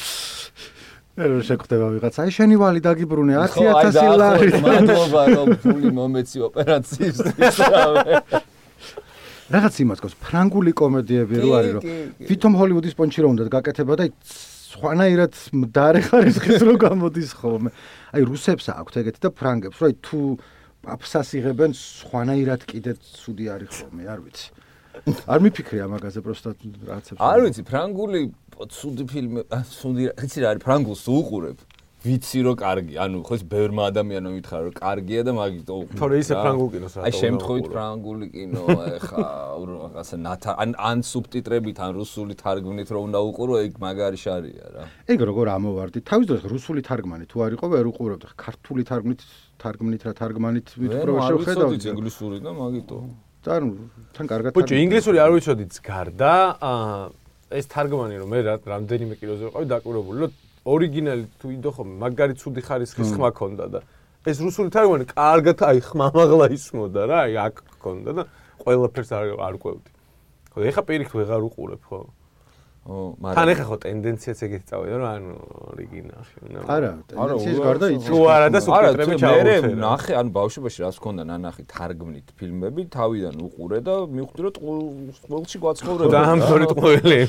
რა შეხვდება ვიღაც აი შენი ვალი დაგიბრუნე ათი ათასი ლარი მადლობა რომ ფული მომეცი ოპერაციისთვის რავე რაღაც იმას გქოს ფრანგული კომედიები რო არის რომ ვითომ ჰოლივუდის პონჩი რო უნდა გაკეთება და სხვანაირად მდარე ხარისხის რო გამოდის ხოლმე. აი რუსებს აქვთ ეგეთი და ფრანგებს, რომ აი თუ აფსას იღებენ სხვანაირად კიდე ცუდი არის ხოლმე, არ ვიცი. არ მიფიქრე ამაგაზე პროსტად რაღაცებს. არ ვიცი, ფრანგული ცუდი ფილმი, ცუდი, იცი რა არის, ფრანგულს უყურებ. ვიცი რომ კარგი, ანუ ხო ის ბევრმა ადამიანმა მითხრა რომ კარგია და მაგით თორე ისე ფრანგულ კინოს რა. აი შემთხვევით ფრანგული კინო ეხა რაღაცა ნათა ან ან სუბტიტრებით ან რუსული თარგმნით რო უნდა უყურო ეგ მაგარი შარია რა. ეგ როგორ ამოვარდი? თავის დროს რუსული თარგმანი თუ არ იყო ვერ უყურებდი. ქართული თარგმნით თარგმნით რა თარგმანით ვიტყრობა შევხედავ. ვიცოდი ინგლისური და მაგიტო. და ანუ თან კარგად ბიჭო ინგლისური არ ვიცოდით გარდა ეს თარგმანი რომ მე რამდენიმე კილოზე ვიყავი დაკვირვებული რომ ორიგინალი თუ იდო ხომ მაგარი ცუდი ხარისხის ხმა ქონდა და ეს რუსული თარგმანი კარგად აი ხმამაღლა ისმოდა რა, აი აქ გქონდა და ყველაფერს არ არ ყვევდი. ხო, ეხა პირიქით ვეღარ უყურებ, ხო? ო, მაგრამ თან ეხა ხო ტენდენციაც ეგეთი წავიდა, რომ ანუ ორიგინალში. არა, ტენდენციის გარდა იცი. თუ არა და სუბტიტრები ჩაუწერე. მე ნახე, ანუ ბავშვობაში რას მქონდა ნანახი თარგმნით ფილმები, თავიდან უყურე და მივხვდი რომ ყველში გვაცხოვრებდა. დაამთავრე ყველი.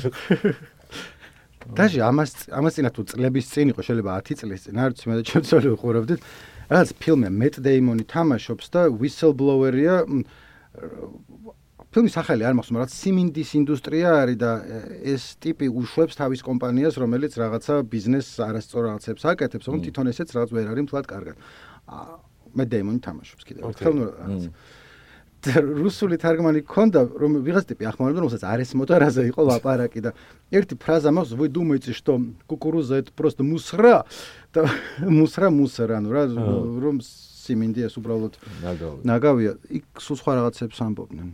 დაჟე ამას ამას წინა თუ წლების წინ იყო, შეიძლება ათი წლის წინ, არ ვიცი, მე და ჩემცოლი ვუყურებდით. რაღაც ფილმი მეტ დეიმონი თამაშობს და whistleblower-ია. ფილმის სახელი არ მახსოვს, მაგრამ სიმინდის ინდუსტრია არის და ეს ტიპი უშვებს თავის კომპანიას, რომელიც რაღაცა ბიზნესს არასწორ რაღაცებს აკეთებს, რომ თვითონ ესეც რაღაც ვერ არის მთლად კარგად. მე დეიმონი თამაშობს კიდევ. ხელნო რაღაც. რუსული თარგმანი ქონდა, რომ ვიღაც ტიპი ახმარებდა, რომელსაც არ ესმოდა რაზე იყო ლაპარაკი და ერთი фраза мас вы думаете, что кукуруза это просто мусора? და мусора мусора, ну რა რომ სიმინდი ეს უბრალოდ ნაგავია. იქ სულ სხვა რაღაცებს ამბობდნენ.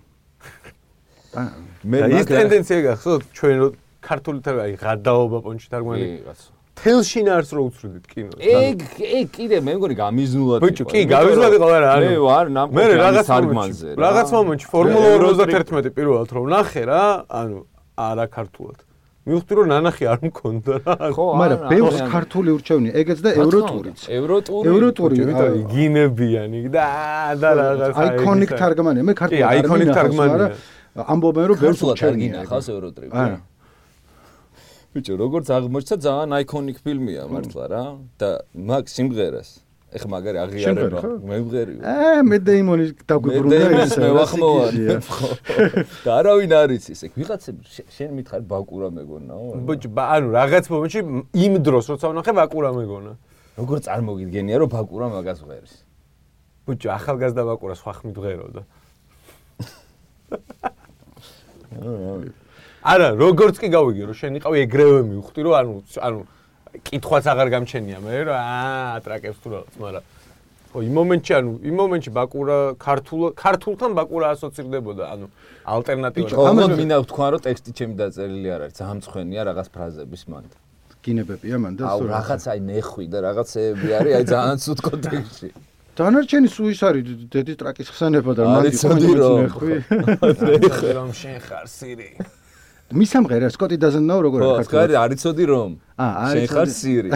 მე ის ტენდენცია გახსოვთ ჩვენ რო ქართული თარგმანი გადაობა პონჩი თარგმანი თელშინარს რო უცრუდით კინოს. ეგ ეგ კიდე მე მგონი გამიზნულად იყო. ბიჭო, კი, გამიზნულად იყო არა. მე ვარ ნამყოფი რაღაც თარგმანზე. რაღაც მომენტში ფორმულა ოცდაერთმეტი პირველად რომ ნახე რა, ანუ არა ქართულად. მივხვდი რომ ნანახი არ მქონდა რა. ხო, მაგრამ ბევრს ქართული ურჩევნია. ეგეც და ევროტურიც. ევროტური. ევროტური, იმიტომ გინებიანი და და რაღაც აიკონიკ თარგმანია. მე ქართულად არ აიკონიკ თარგმანია. ამბობენ რომ ბევრს უჩერგინა ხავს ევროტრიპი. არა. ბიჭო, როგორც აღმოჩნდა ძალიან აიკონიკ ფილმია მართლა რა და მაგ სიმღერას ეხლა მაგარი აღიარება მე ვღერი. აა მე დეიმონი დაგვიბრუნდა ეს მე ვახმოვანი. და არავინ არ იცის ეგ ვიღაცები შენ მითხარ ბაკურა მეგონაო. ბიჭო, ანუ რაღაც მომენტში იმ დროს როცა ვნახე ბაკურა მეგონა. როგორ წარმოგიდგენია რომ ბაკურა მაგას ვღერის. ბიჭო, ახალგაზრდა ბაკურა სხვა ხმით ვღეროდა. არა, როგორც კი გავიგე რომ შენ იყავი ეგრევე მივხვდი რომ ანუ ანუ კითხვაც აღარ გამჩენია მე რომ აა ტრაკებს თუ რაღაც, მაგრამ ხო იმ მომენტში ანუ იმ მომენტში ბაკურა ქართულ ქართულთან ბაკურა ასოცირდებოდა, ანუ ალტერნატივა. ამან მინდა ვთქვა რომ ტექსტი ჩემი დაწერილი არ არის, ძალიან მწვენია რაღაც ფრაზების მანდ. გინებებია მან და აუ რაღაც აი ნეხვი და რაღაცეები არის აი ძალიან ცუდ კონტექსტში. დანარჩენი სულ ის არის დედის ტრაკის ხსენება და მან ნეხვი. რომ შენ ხარ სირი. მის ამღერა სკოტი doesn't know როგორ არის ქართულად. ხო, არის ცოდი რომ. აა, შენ ხარ სირი.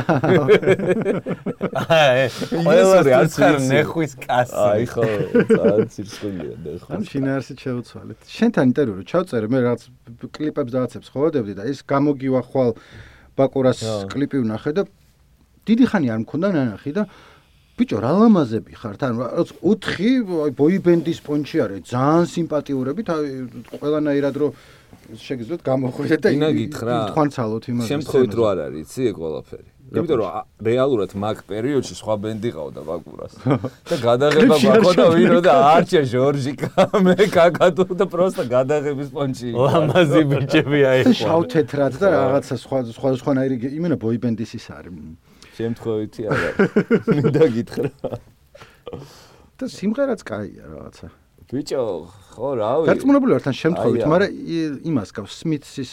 აა, ყველასი არც ხარ ნეხვის კასი. აი ხო, ძალიან ცირსკოლია ნეხვა. ან შინაარსით შევცვალეთ. შენთან ინტერვიუ რო ჩავწერე, მე რაღაც კლიპებს დავაცებს ხოვდებდი და ის გამოგივა ხვალ ბაკურას კლიპი ვნახე და დიდი ხანი არ მქონდა ნანახი და ბიჭო, რა ლამაზები ხართ? ანუ რაღაც ოთხი ბოიბენდის პონჩი არის, ძალიან სიმპათიურები, ყველანაირად რო შეგიძლიათ გამოხვიდეთ და თქვანცალოთ იმას. შემთხვევით რო არ არის, იცი ეგ ყველაფერი. იმიტომ რომ რეალურად მაგ პერიოდში სხვა ბენდი ყავდა ბაკურას. და გადაღება ბაკო და ვინო და არჩე ჟორჟიკა, მე კაკატუ და პროსტა გადაღების პონჩი. ლამაზი ბიჭები აიყო. შავთეთრად და რაღაცა სხვა სხვა სხვანაირი იმენა ბოიბენდის ის არის. შემთხვევითი არა. მინდა გითხრა. და სიმღერაც კაია რაღაცა. ბიჭო, ხო, რავი. დარწმუნებული ვარ თან შემთხვევით, მაგრამ იმას გავს სმითსის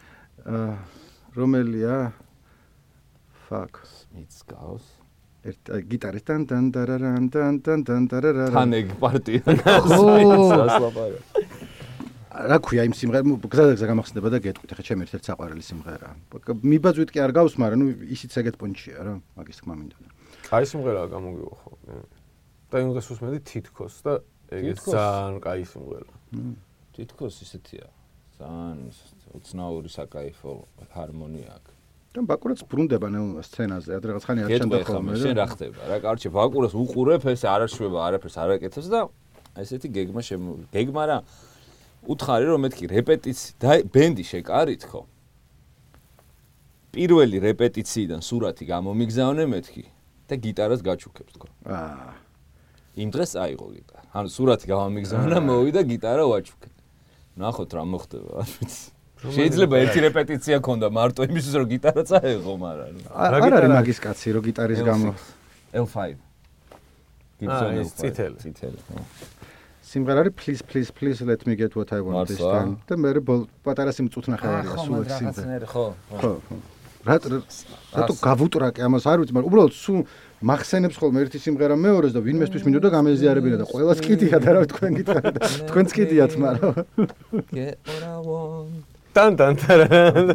რომელია fuck სმითს გავს. ერთ გიტარის თან თან ტარარან თან თან თან ტარარა. თან ეგ პარტია. სმითს ასლაპარა. რა ქვია იმ სიმღერა გზადაგზა გამახსენდება და გეტყვით, ხა ჩემი ერთ-ერთი საყვარელი სიმღერაა. მიბაძვით კი არ გავს, მაგრამ ნუ ისიც ეგეთ პონჩია რა, მაგის თქმა მინდა. კაი სიმღერაა გამოგივა ხო. და იმ დღეს უსმენდი თითქოს და ეგეც ძალიან კაი სიმღერა. თითქოს ისეთია. ძალიან უცნაური საკაიფო ჰარმონია აქვს. და ბაკურაც ბრუნდება ნელ სცენაზე, ადრე რაღაც ხანი არ ჩანდა ხოლმე. შენ რა ხდება? რა კარჩე ბაკურას უყურებ, ეს არ აშვება, არაფერს არ აკეთებს და ესეთი გეგმა შემოვიდა. გეგმა რა უთხარი რომ მეთქი რეპეტიცი და ბენდი შეკარით ხო? პირველი რეპეტიციიდან სურათი გამომიგზავნე მეთქი და გიტარას გაჩუქებს თქო. აა იმ დღეს აიღო გიტარა. ანუ სურათი გამომიგზავნა, მოვიდა გიტარა ვაჩუქე. ნახოთ რა მოხდება, არ ვიცი. შეიძლება ერთი რეპეტიცია ქონდა მარტო იმისთვის რომ გიტარა წაეღო, მაგრამ არ არის მაგის კაცი რომ გიტარის გამო ელ ფაივ. გიბსონ ელ ფაივ. წითელი. წითელი. სიმღერა არის please please please let me get what I want this time. და მე პატარა სიმწუთ ნახევარია სულ ეს სიმღერა. ხო, ხო. რატო გავუტრაკე ამას არ ვიცი, მაგრამ უბრალოდ სულ მახსენებს ხოლმე ერთი სიმღერა მეორეს და ვინმესთვის მინდოდა გამეზიარებინა და ყველას კიდია და რა თქვენ გითხარით და თქვენც კიდიათ, მაგრამ Get what I want. თან თან თან.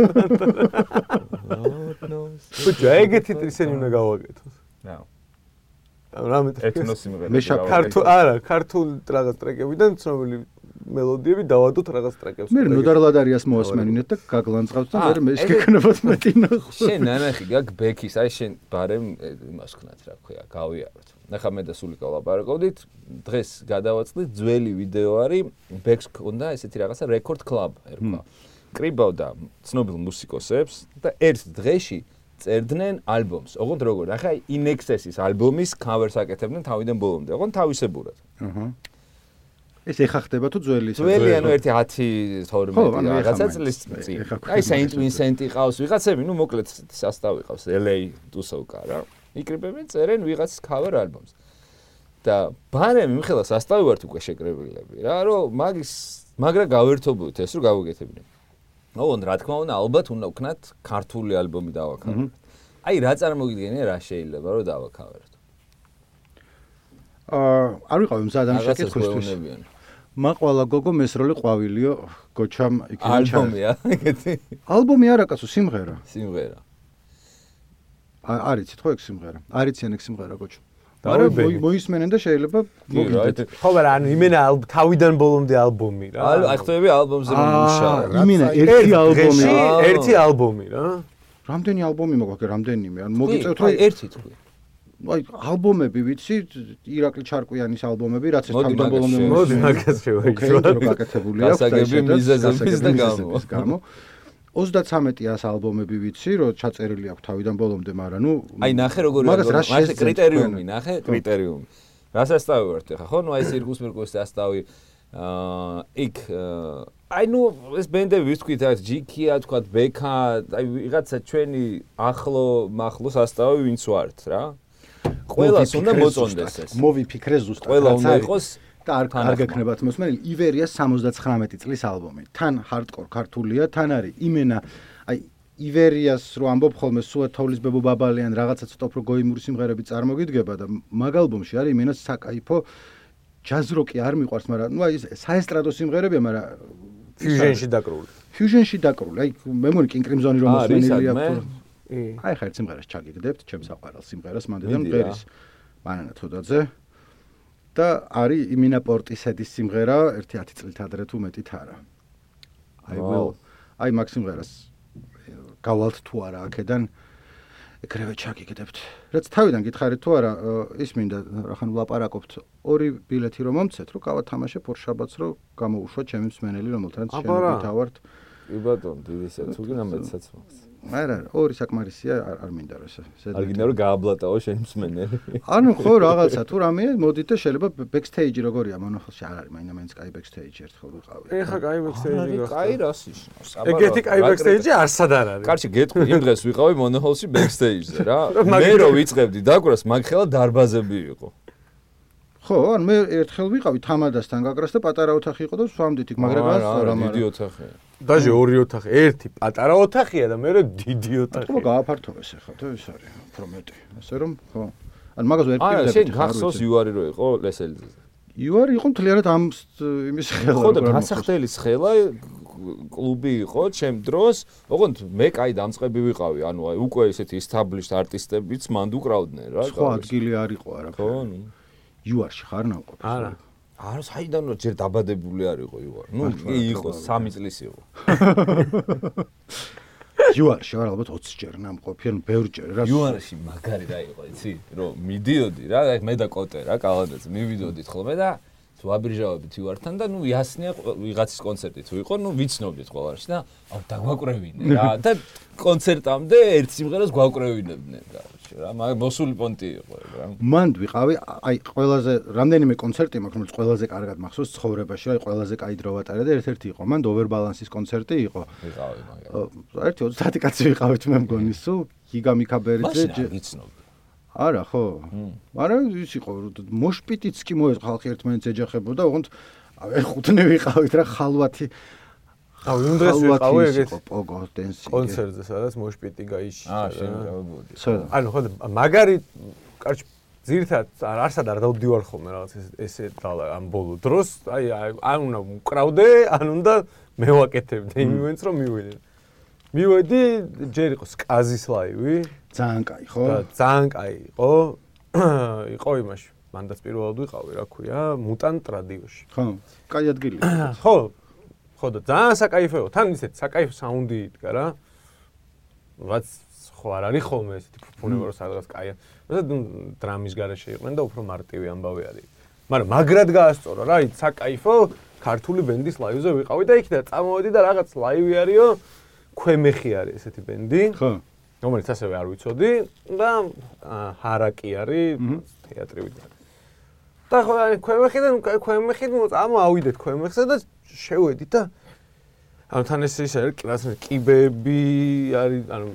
ბიჭო, ეგეთი ისინი უნდა გავაკეთოს. რა. რამე ეთნო სიმღერა. მე შაქ- ქართულ არა, ქართულ რაღაც ტრეკებიდან ცნობილი მელოდიები დავადოთ რაღაც ტრეკებს. მე ნოდარლადარიას მოასმენინეთ და გაგლანძღავთ და მე მე შეგექნებოთ მეტი ნახო. შენ ნანახი გაკ ბექის, აი შენ ბარემ იმას ხნათ რა ქვია, გავიაროთ. ნახა მე და სულიკა ვლაპარაკობდით, დღეს გადავაწყდით ძველი ვიდეო არის, ბექს ქონდა ესეთი რაღაცა Record Club ერქვა. კრიბავდა ცნობილ მუსიკოსებს და ერთ დღეში წერდნენ ალბომს. ოღონდ როგორ, ნახე In Excess-ის ალბომის cover-ს აკეთებდნენ თავიდან ბოლომდე. ოღონდ თავისებურად. აჰა. ეს ეხა ხდება თუ ძველი ისე? ძველი ანუ ერთი ათი თორმეტი ხო, ანუ ეხა რაღაცა მაინც. წლის წინ. ეხა აი გვხვდება Saint ეს Vincent ყავს, ვიღაცები, ნუ მოკლედ სასტავი ყავს L A Tusovka რა. იკრიბებენ წერენ ვიღაც cover ალბომს. და ბარემ იმხელა სასტავი ვართ უკვე შეკრებილები რა, რომ მაგის მაგრა გავერთობოთ ეს რომ გავუგეთებინე. ოღონდ რა თქმა უნდა, ალბათ უნდა ვქნათ ქართული ალბომი დავაქავოთ. აი რა წარმოგიდგენია რა შეიძლება რომ დავაქავოთ. აა არ ვიყავი მზად ამ შეკითხვისთვის. შეგვეუბნებიან. მაყვალა გოგო მესროლი ყვავილიო გოჩამ იქიდან ჩა. ალბომია ეგეთი ალბომი არა კაცო, სიმღერა. სიმღერა. ა- არიცით ხო ეგ სიმღერა? არიციან ეგ სიმღერა გოჩო. დავიბედი. მაგრამ მოისმენენ და შეიძლება მოგიდეთ. ხო, მაგრამ ანუ იმენა ალბ- თავიდან ბოლომდე ალბომი რა. ალბო აი ხტები ალბომზე რომ მუშაობ. აა, იმენა ერთი ალბომი. დღეში აა, ერთი ალბომი რა. რამდენი ალბომი მოგვაქვს, რამდენიმე? ან მოგიწევთ მოგიწევთ აი რომ ერთი თქვი. აი ალბომები ვიცი, ირაკლი ჩარკვიანის ალბომები, რაც ეს მოდი, თავიდან ბოლომდე მაგას მოდი მაგას ოკეი, შევაიშვათ. რომ გაკეთებული აქვს. გასაგები და მიზეზების გასაგები და გამო. მიზეზების გამო. ოცდათრამეტი ას ალბომები ვიცი, რომ ჩაწერილი აქვს თავიდან ბოლომდე, მაგრამ ნუ აი ნახე როგორი მაგას რა ალბომი, ნახე შეძენთ კრიტერიუმი, თქვენ? ნახე კრიტერიუმი. რა სასტავი ვართ ახლა, ხო, ნუ აი სირკუს მირკუს სასტავი აა იქ აა, აი ნუ ეს ბენდები ვის თქვით, აი ჯიქია, თქვათ ბექა, აი ვიღაცა ჩვენი ახლო მახლო სასტავი ვინც ვართ რა. ყველას უნდა მოწონდეს ეს. მოვიფიქრე ზუსტად. ყველა რაც უნდა არის. იყოს და არ არ თანახმად. გექნებათ მოსმენელი ივერიას სამოცდათხრამეტი წლის ალბომი. თან ჰარდკორ ქართულია, თან არის იმენა აი ივერიას რო ამბობ ხოლმე სუა თოვლის ბებო ბაბალიან რაღაცა ცოტა უფრო გოიმური სიმღერები წარმოგიდგება და მაგ ალბომში არის იმენა საკაიფო ჯაზ როკი არ მიყვარს, მაგრამ ნუ აი ეს საესტრადო სიმღერებია, მაგრამ ფიუჟენში დაკრული. ფიუჟენში დაკრული. აი მე მგონი კინ კრიმზონი რომ არის მოსმენელია სადმე? თუ კი. აი ხა ერთ სიმღერას ჩაგიგდებთ, ჩემს საყვარელ სიმღერას მანდ და მიდი რა. მღერის მანანა თოდაძე და არის იმინა პორტისედის სიმღერა ერთი ათი წლით ადრე თუ მეტით არა. I will აი მაგ სიმღერას გავალთ თუ არა აქედან ეგრევე ჩაგიგდებთ. რაც თავიდან გითხარით თუ არა, ის მინდა რახან ვლაპარაკობთ ორი ბილეთი რომ მომცეთ, რომ გავათამაშე ფორშაბაც რომ გამოუშვა ჩემი მსმენელი რომელთანაც აბა რა. შევიდავართ. კი ბატონო, დივისა თუ გინდა მეცაც მაქვს. არა, ორი საკმარისია, არ არ მინდა რომ ესე. არ გინდა რომ გააბლატაო შენი მსმენელი. ანუ ხო რაღაცა თუ რამეა მოდით და შეიძლება ბექსტეიჯი როგორია მონოხალში არ არის მაინდა-მაინც კაი ბექსტეიჯი ერთხელ ვიყავი. ეხა კაი ბექსტეიჯი არის კაი რას იშნავს. ეგეთი კაი ბექსტეიჯი არსად არ არის. კარჩი გეტყვი, იმ დღეს ვიყავი მონოჰოლში ბექსტეიჯზე რა. მე რო ვიწყებდი დაკვრას, მაგ ხელა დარბაზები იყო. ხო, ან მე ერთხელ ვიყავი თამადასთან გაკრას და პატარა ოთახი იყო და სვამდით იქ, მაგრამ რა სწორა მაგრამ. დიდი ოთახია. დაჟე ორი ოთახი, ერთი პატარა ოთახია და მეორე დიდი ოთახი. ხო, გააფართოვეს ახლა და ეს არის უფრო მეტი. ასე რომ, ხო. ან მაგას ვერ არა, პირდებით. შენ გახსოვს იუარი რო იყო ლესელიძეზე. იუარი იყო მთლიანად ამ იმის ხელა. ხო და გასახდელის ხელა კლუბი იყო ჩემ დროს, ოღონდ მე კაი დამწყები ვიყავი, ანუ აი უკვე ესეთი established artistებიც მანდ უკრავდნენ რა. სხვა ადგილი არ იყო არა. ხო, ნუ. იუარში ხარ ნავყოფი. არა. არა, საიდან რო ჯერ დაბადებული არ იყო იუარი. ნუ იყო სამი წლის იყო. იუარში არა ალბათ ოცი ჯერ ნამყოფი, ანუ ბევრი ჯერ რა. იუარში მაგარი რა იყო, იცი? რომ მიდიოდი რა, მე და კოტე რა, კალადაზე მივიდოდით ხოლმე და ვაბრიჟავებით იუართან და ნუ იასნია ვიღაცის კონცერტი თუ იყო, ნუ ვიცნობდით ყველაში და აუ დაგვაკრევინე რა და კონცერტამდე ერთ სიმღერას გვაკრევინებდნენ რა. რა მოსული პონტი იყო რა. მანდ ვიყავი, აი ყველაზე რამდენიმე კონცერტი მაქვს, რომელიც ყველაზე კარგად მახსოვს ცხოვრებაში, აი ყველაზე კაი დრო ვატარე და ერთ-ერთი იყო. მანდ ოვერბალანსის კონცერტი იყო. ვიყავი მაგარი. ერთი ოცდაათი კაცი ვიყავით მე მგონი, სულ გიგა მიქაბერიძე. მაშინ ვიცნობ. არა ხო? მაგრამ ის იყო მოშპიტიც კი მოეწყო ხალხი ერთმანეთს ეჯახებოდა, ოღონდ აი ხუთნე ვიყავით რა ხალვათი აუ იმ დღეს ვიყავი ეგეთ პოგო დენსი კონცერტზე, სადაც მოშპიტი გაიშიჭა. აა, შენ გავიბოდი. ანუ ხო მაგარი კარჩ ძირთად არსად არ დავდივარ ხოლმე რაღაც ესე ამ ბოლო დროს, აი ან უნდა უკრავდე, ან უნდა მევაკეთებდე იმ ივენტს რომ მივიდე. მივედი, ჯერ იყო სკაზის ლაივი. ძალიან კაი, ხო? და ძალიან კაი იყო. იყო იმაში, მანდაც პირველად ვიყავი, რა ქვია, მუტანტ რადიოში. ხო, კაი ადგილია. ხო. ხო და ძალიან საკაიფოა. თან ისეთ საკაიფო საუნდი იდგა რა. რაც ხო არ არის ხოლმე ესეთი ფუფუნება რომ სადღაც კაია. და დრამის garaში იყვნენ და უფრო მარტივი ამბავი არის. მაგრამ მაგრად გაასწორა რა, აი საკაიფო ქართული ბენდის ლაივზე ვიყავი და იქიდან წამოვედი და რაღაც ლაივი არისო, ქვემეხი არის ესეთი ბენდი. ხო. რომელიც ასევე არ ვიცოდი და ჰარაკი არის თეატრი ვიდრე. და ხო აი ქვემეხიდან ქვემეხიდან წამოვიდეთ ქვემეხზე და შევედით და ანუ თან ეს ის არის კლასი კიბები არის ანუ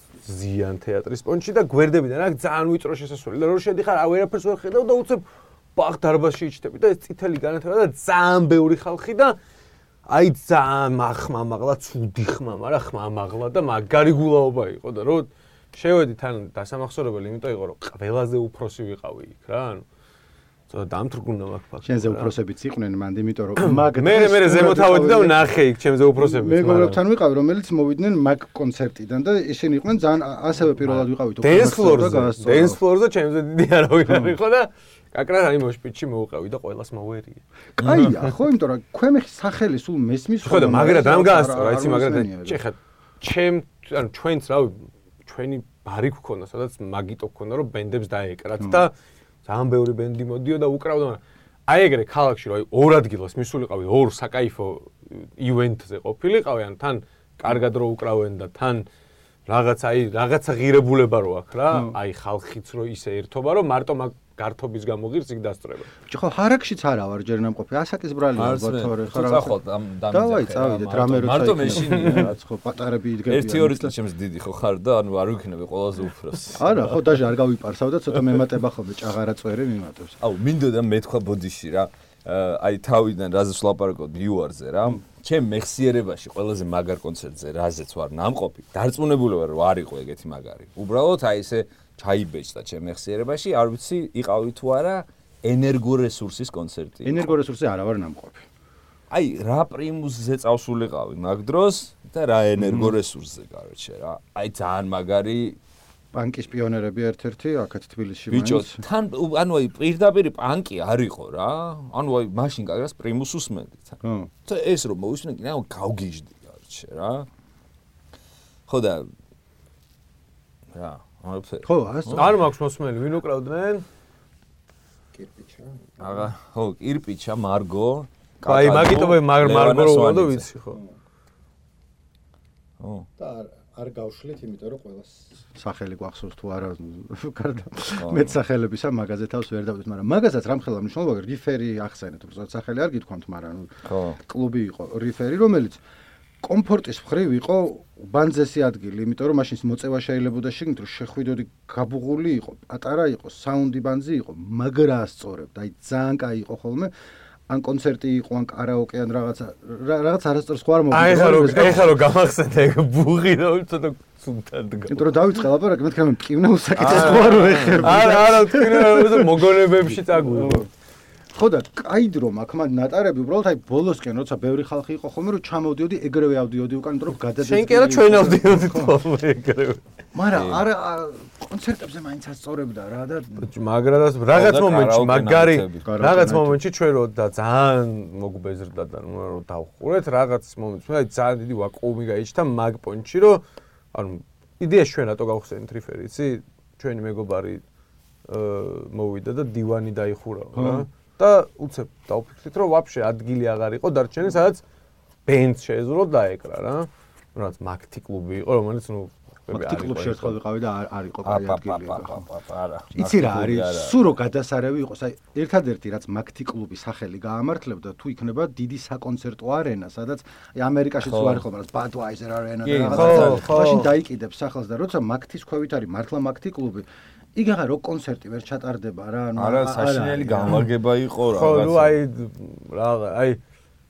ზიან თეატრის პონჩი და გვერდებიდან აქ ძალიან ვიწრო შესასვლელი და რო შედიხარ ავერაფერს ვერ ხედავ და უცებ ბაღ დარბაზში იჩდები და ეს წითელი განათება და ძალიან ბევრი ხალხი და აი ძალიან მახმამაღლა ცუდი ხმამა რა ხმამაღლა და მაგარი გულაობა იყო და რო შევედი თან დასამახსოვრებელი იმიტომ იყო რომ ყველაზე უფროსი ვიყავი იქ რა ანუ ზოგადად დამთრგუნა მაგ ფაქტს. შენზე უფროსებიც იყვნენ მანდ, იმიტომ რომ მაგ მე მე ზემოთავოდი და ვნახე იქ ჩემზე უფროსებიც. მეგობრებთან ვიყავი, რომელიც მოვიდნენ მაგ კონცერტიდან და ისინი იყვნენ ძალიან ასევე პირველად ვიყავით Dance Floor-ზე. Dance Floor-ზე ჩემზე დიდი არავინ იყო და კაკრა აი მოშპიტში მოვყავი და ყოველას მოვერია. კაია, ხო, იმიტომ რომ ქვემეხის სახელი სულ მესმის ხო და მაგრად ამ გაასწორა, იცი მაგრად ჩეხა ჩემ ანუ ჩვენც რავი, ჩვენი ბარი გქონდა, სადაც მაგიტო გქონდა რომ ბენდებს დაეკრათ და ძალიან ბევრი ბენდი მოდიოდა უკრავდა, მაგრამ აი ეგრე ქალაქში რომ აი ორ ადგილას მისულიყავი ორ საკაიფო ივენტზე ყოფილიყავი, ან თან კარგად რო უკრავენ და თან რაღაც აი რაღაცა ღირებულება რო აქვს რა, აი ხალხიც რო ისე ერთობა რომ მარტო მაგ გართობის გამო ღირს იქ დასწრება. ხო, ჰარაკშიც არა ვარ ჯერ ნამყოფი, ასაკის ბრალი ალბათ თორე ხო რა. ხო, დამიძახე. დავაი, წავიდეთ, რამე როცა მარტო მეშინია რაც ხო პატარები იდგებიან. ერთი ორი წელი ჩემს დიდი ხო ხარ და ანუ არ ვიქნები ყველაზე უფროსი. არა, ხო, დაჟე არ გავიპარსავ და ცოტა მემატება ხოლმე ჭაღარა წვერი მიმატებს. აუ, მინდოდა მეთქვა ბოდიში რა. აი თავიდან რაზეც ვლაპარაკობ იუარზე რა. ჩემ მეხსიერებაში ყველაზე მაგარ კონცერტზე რაზეც ვარ ნამყოფი. დარწმუნებული ვარ რომ არ იყო ეგეთი მაგარი. უბრალოდ აი ესე ჩაიბეჭდა ჩემ მეხსიერებაში, არ ვიცი, იყავი თუ არა ენერგორესურსის კონცერტი. ენერგორესურსზე არა ვარ ნამყოფი. აი, რა პრიმუსზე წავსულიყავი მაგ დროს და რა ენერგორესურსზე, კაროჩე რა. აი, ძალიან მაგარი პანკის პიონერები ერთ-ერთი აქეთ თბილისში მაინც. ბიჭო, თან ანუ აი პირდაპირ პანკი არ იყო რა. ანუ აი მაშინ კაგრას პრიმუს უსმენდით. ხო. და ეს რომ მოусმენდი, ნაო გავგიჟდი, კაროჩე რა. ხო და რა ხო, ასე. არ მაქვს მოსმენი, ვინ უკრავდნენ? კირპიჩა. აღა, ხო, კირპიჩა, მარგო. აი, მაგიტობე მარგო რო უნდა ვიცი, ხო. ხო. და არ არ გავშლით, იმიტომ რომ ყველას სახელი გვახსოვს თუ არა, გარდა მეც სახელებისა მაგაზე თავს ვერ დავდეთ, მაგრამ მაგასაც რამხელა მნიშვნელობა რიფერი ახსენეთ, უბრალოდ სახელი არ გითქვამთ, მაგრამ ანუ კლუბი იყო რიფერი, რომელიც კომფორტის მხრივ იყო ბანძესი ადგილი, იმიტომ რომ მაშინ მოწევა შეიძლებოდა შეგნით, რომ შეხვიდოდი გაბუღული იყო, პატარა იყო, საუნდი ბანძი იყო, მაგრა ასწორებდა, აი ძალიან კაი იყო ხოლმე. ან კონცერტი იყო, ან კარაოკე, ან რაღაცა რაღაც არასწორს ხო არ მოვიდა. აი ხარო, აი ხარო გამახსენე ეგ ბუღი და ცოტა სუნთად გა. იმიტომ რომ დავიწყე ლაპარაკი, მეთქე მე მკივნა უსაკეთეს ხო არ ვეხერბი. არა, არა, მკივნა მოგონებებში წაგვივა. ხო და კაი დრო მაქვს, მაგრამ ნატარები უბრალოდ აი ბოლოსკენ როცა ბევრი ხალხი იყო ხოლმე რომ ჩამოვდიოდი, ეგრევე ავდიოდი უკან, იმიტომ რომ გადაძეწი. შენ კი არა ჩვენ ავდიოდით ხოლმე ეგრევე. მაგრამ არა კონცერტებზე მაინც ასწორებდა რა და მაგრადაც რაღაც მომენტში მაგარი რაღაც მომენტში ჩვენ რო და ძალიან მოგვბეზრდა და რომ დავხურეთ რაღაც მომენტში აი ძალიან დიდი ვაკუუმი გაიჩნდა მაგ პონჩში რომ ანუ იდეაში ჩვენ რატო გავხსენით რიფერი იცი ჩვენი მეგობარი მოვიდა და დივანი დაიხურა რა და უცებ დავფიქრეთ რომ ვაფშე ადგილი აღარ იყო დარჩენილი სადაც ბენდს შეეძლო დაეკრა რა რაც მაგთი კლუბი იყო რომელიც ნუ მაგთი კლუბში ერთხელ ვიყავი და არ იყო კაი ადგილი არა იცი რა არის სულ რო გადასარევი იყოს აი ერთადერთი რაც მაგთი კლუბის სახელი გაამართლებდა თუ იქნება დიდი საკონცერტო არენა სადაც აი ამერიკაშიც ვარ ხოლმე რაც Budweiser არენა და რაღაცა მაშინ დაიკიდებს სახელს და როცა მაგთის ქვევით არის მართლა მაგთი კლუბი იქ აღარ რო კონცერტი ვერ ჩატარდება რა ანუ არა საშინელი განლაგება იყო რაღაცა ხო ნუ აი რა აი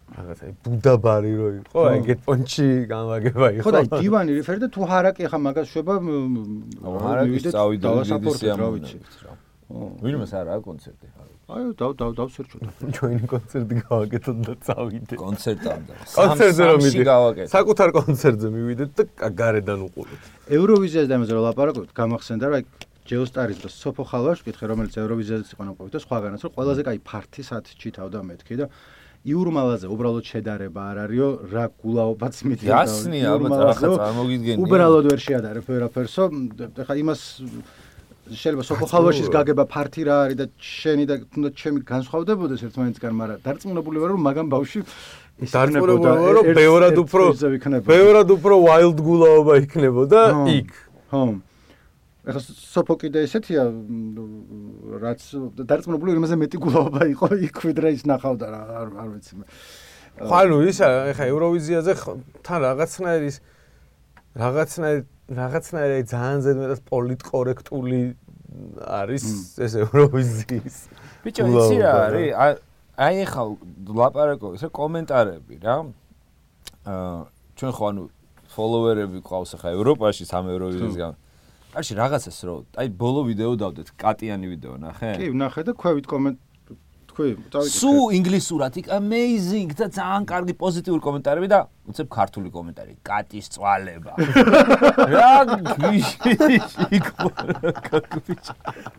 რაღაცა ბუდაბარი რო იყო, ეგეთ პონჩი განლაგება იყო. ხო და დივანი რეფერი და თუ ჰარაკი ხა მაგას შვება ჰარაკის წავიდა დიდი სიამოვნებით რა. ვინმეს არა კონცერტი. აი დაw დაw დავსერჩოთ. ჩვენი კონცერტი გავაკეთოთ და წავიდეთ. კონცერტამდე. კონცერტზე რომ მივიდეთ. საკუთარ კონცერტზე მივიდეთ და გარედან უყურეთ. ევროვიზიას და ამაზე რომ ლაპარაკობთ, გამახსენდა რა ჯეოსტარის და სოფო ხალვაშ ვკითხე, რომელიც ევროვიზიაზეც იყო ნაყოფი და სხვაგანაც, რომ ყველაზე კაი ფართი სათჩი თავდა მეთქი და იურმალაზე უბრალოდ შედარება არ არისო, რა გულაობაც მითხრა. გასნია ალბათ რაღაცა წარმოგიდგენია. უბრალოდ ვერ შეადარებ ვერაფერსო, ეხლა იმას შეიძლება სოფო ხალვაშის გაგება ფართი რა არის და შენი და თუნდაც ჩემი განსხვავდებოდეს ერთმანეთისგან, მაგრამ დარწმუნებული ვარ რომ მაგამ ბავშვი დარწმუნებული ვარ რომ ბევრად უფრო ბევრად უფრო wild გულაობა იქნებოდა იქ. ხო. ეხლა სოფო კიდე ესეთია რაც დარწმუნებული იმაზე მეტი გულაობა იყო იქ ვიდრე ის ნახავდა რა არ არ ვიცი მე. ხო ანუ ისა ეხლა ევროვიზიაზე თან რაღაცნაირი რაღაცნაირი რაღაცნაირი ძალიან ზედმეტად პოლიტკორექტული არის ეს ევროვიზიის. ბიჭო იცი რა არის? აი ეხლა ლაპარაკობ ეს კომენტარები რა. აა ჩვენ ხო ანუ ფოლოვერები ყავს ახლა ევროპაში სამ ევროვიზიისგან. არში რაღაცას რო აი ბოლო ვიდეო დავდეთ, კატიანი ვიდეო ნახე? კი, ნახე და ქვევით კომენტ თქვი, წავიკითხე. სულ ინგლისურად იქ amazing და ძალიან კარგი პოზიტიური კომენტარები და უცებ ქართული კომენტარი, კატის წვალება. რა გიში იქ კაკბიჭ.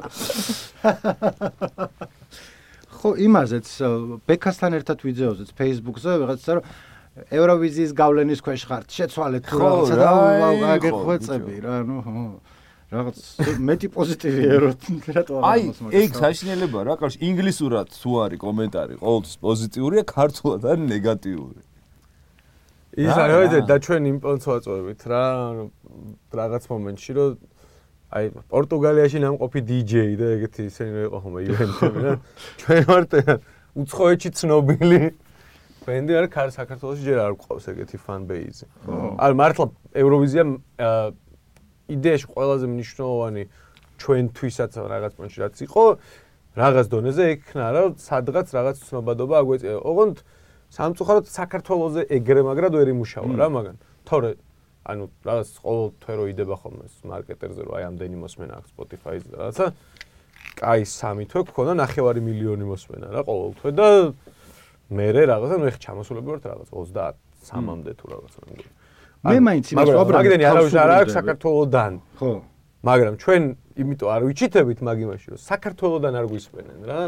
ხო, იმაზეც ბექასთან ერთად ვიდეოზეც Facebook-ზე რაღაცა რომ ევროვიზიის გავლენის ქვეშ ხართ, შეცვალეთ თუ რაღაცა და აგეხვეწები რა, ნუ ხო. რაღაც მეტი პოზიტივი ეროთ რატო არ აი ეგ საშინელებაა რა კარში ინგლისურად თუ არის კომენტარი ყოველთვის პოზიტიურია ქართულად არის ნეგატიური ის არის და ჩვენ იმპონს ვაწვევით რა რაღაც მომენტში რომ აი პორტუგალიაში ნამყოფი დი-ჯეი და ეგეთი ისინი იყო ხომ ივენთები რა ჩვენ ვართ უცხოეთში ცნობილი ბენდი არის ქარ საქართველოში ჯერ არ გვყავს ეგეთი ფან ბეიზი აი მართლა ევროვიზია იდეაში ყველაზე მნიშვნელოვანი ჩვენთვისაც რაღაც პონჩი რაც იყო რაღაც დონეზე იქნა რა სადღაც რაღაც ცნობადობა აგვეწია. ოღონდ სამწუხაროდ საქართველოზე ეგრე მაგრად ვერ იმუშავა რა მაგან. თორე ანუ რაღაც ყოველ თვე რო იდება ხოლმე მარკეტერზე რომ აი ამდენი მოსმენა აქვს Spotify-ზე და რაღაცა კაი სამი თვე გქონდა ნახევარი მილიონი მოსმენა რა ყოველ თვე და მერე რაღაცა ნუ ეხ ჩამოსულები ვართ რაღაც ოცდასამამდე თუ რაღაცა მეგონა. მე მაინც იმას ვაბრალებ. მაგდენი არავის არ აქვს საქართველოდან. ხო. მაგრამ ჩვენ იმიტომ არ ვიჩითებით მაგ იმაში რომ საქართველოდან არ გვისმენენ რა.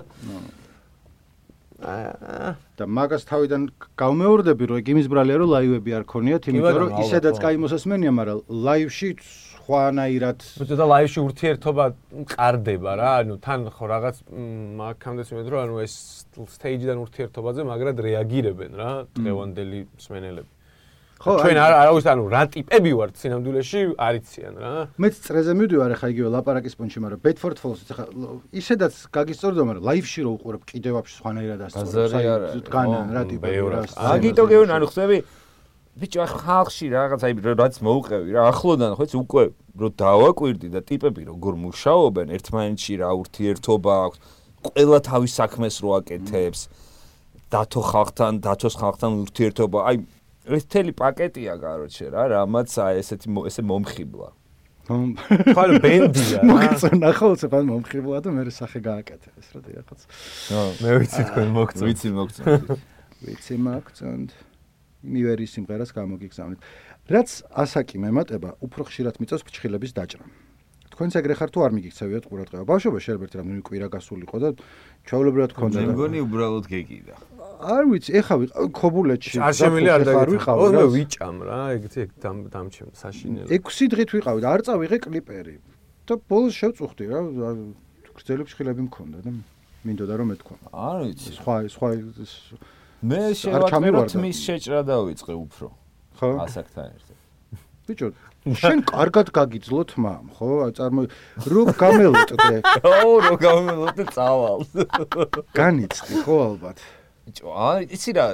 და მაგას თავიდან გავმეორდები რომ ეგ იმის ბრალია რომ ლაივები არ ქონიათ, იმიტომ რომ ისედაც კაი მოსასმენია, მაგრამ ლაივში სხვანაირად ბიჭო და ლაივში ურთიერთობა მყარდება რა. ანუ თან ხო რაღაც მაგამდე იმედ რომ ანუ ეს სტეიჯიდან ურთიერთობაზე მაგრად რეაგირებენ რა დღევანდელი მსმენელები. ხო, ჩვენ არ არავის ანუ რა ტიპები ვართ სინამდვილეში არიციან რა. მეც წრეზე მივდივარ ახლა იგივე ლაპარაკის პონჩი, მაგრამ Bedford Falls-ით ახლა ისედაც გაგისწორდება, მაგრამ ლაივში რო უყურებ კიდევ ვაფშე სხვანაირად ასწორებ. დგანან რა ტიპები რა. აგიტო გეუნ ანუ ხსები ბიჭო ახლა ხალხში რაღაც აი რაც მოუყევი რა ახლოდან ხო იცი უკვე რო დავაკვირდი და ტიპები როგორ მუშაობენ ერთმანეთში რა ურთიერთობა აქვს ყველა თავის საქმეს რო აკეთებს დათო ხალხთან დათოს ხალხთან ურთიერთობა აი ეს თელი პაკეტია კაროჩე რა რამაც აი ესეთი ესე მომხიბლა ხო ბენდია რა მოგწონა ხოლმე ან მომხიბლა და მე სახე გააკეთე ეს რა დიახაც მე ვიცი თქვენ მოგწონთ ვიცი მოგწონთ ვიცი მოგწონთ მივერი სიმღერას გამოგიგზავნით რაც ასაკი მემატება უფრო ხშირად მიწევს ფჩხილების დაჭრა თქვენს ეგრე ხარ თუ არ მიგიქცევიათ ყურადღება ბავშვობაში ალბათ რამე კვირა გასულიყო და ჩვეულებრივად ქონდა მე მგონი უბრალოდ გეკიდა არ ვიცი ეხა ქობულეთში არ შემიძლია არ დავიყავ რა ვიჭამ რა ეგეთი დამჩემ საშინელი ექვსი დღით ვიყავი და არ წავიღე კლიპერი და ბოლოს შევწუხდი რა გრძელი ფშხილები მქონდა და მინდოდა რომ მეთქვა არ ვიცი სხვა სხვა მე შევატყირო თმის შეჭრა დავიწყე უფრო ხო ასაკთან ერთად ბიჭო შენ კარგად გაგიძლო თმამ ხო წარმო რო გამელოტდე ო რო გამელოტდე წავალ განიწყი ხო ალბათ ბიჭო აი იცი რა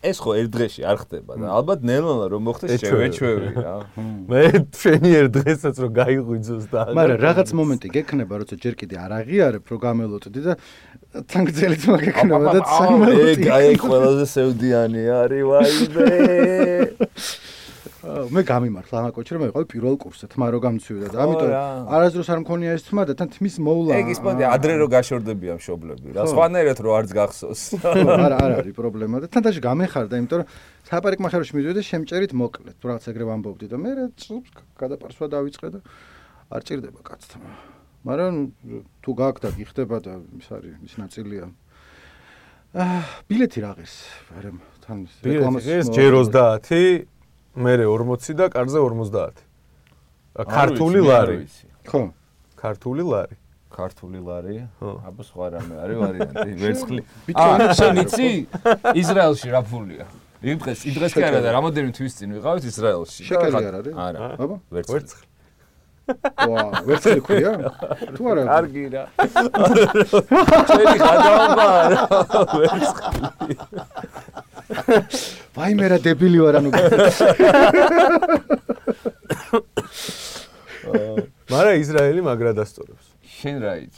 ეს ხო ერთ დღეში არ ხდება და ალბათ ნელ-ნელა რომ მოხდეს შევეჩვევი რა. მე ჩვენი ერთ დღესაც რომ გაიღვიძოს და მაგრამ რაღაც მომენტი გექნება, როცა ჯერ კიდე არ აღიარებ, რომ გამელოწოდი და თან გძელიც მაგექნება და სამელოდი. ეგ აი ყველაზე სევდიანი არის ვაიმე. მე გამიმართლა ამ კოჩი რომ მე ვიყავი პირველ კურსზე, თმა რო გამცივდა და ამიტომ არასდროს არ მქონია ეს თმა და თან თმის მოვლა. ეგ ის პონდი ადრე რო გაშორდებია მშობლები რა. სხვანაირად რო არც გახსოვს. არა, არ არის პრობლემა და თან დაში გამეხარდა, იმიტომ რომ საპარიკმახერში მივიდოდი და შემჭერით მოკლედ. თუ რაღაც ეგრე ვამბობდი და მე წუს გადაპარსვა დავიწყე და არ ჭირდება კაცთმა. მაგრამ თუ გაქვს და გიხდება და ის არის ის ნაწილია. აა ბილეთი რაღეს, მაგრამ თან რეკლამას ეს ჯერ ოცდაათი მერე ორმოცი და კარზე ორმოცდაათი. ქართული ლარი. ხო. ქართული ლარი. ქართული ლარი? აბა სხვა რამე არის ვარიანტი, ვერცხლი. აა, შენ იცი? ისრაელში რა ფულია? იმ დღეს, იმ დღეს კი არა და რამოდენიმე თვის წინ ვიყავით ისრაელში. შეკელი არ არის? არა. აბა, ვერცხლი. ვაა, ვერცხლი ქვია? თუ არა? კარგი რა. ჩვენი ხადაობა რა, ვერცხლი. ვაი მე რა დებილი ვარ ანუ. მაგრამ ისრაელი მაგრადასწორებს. შენ რა იცი?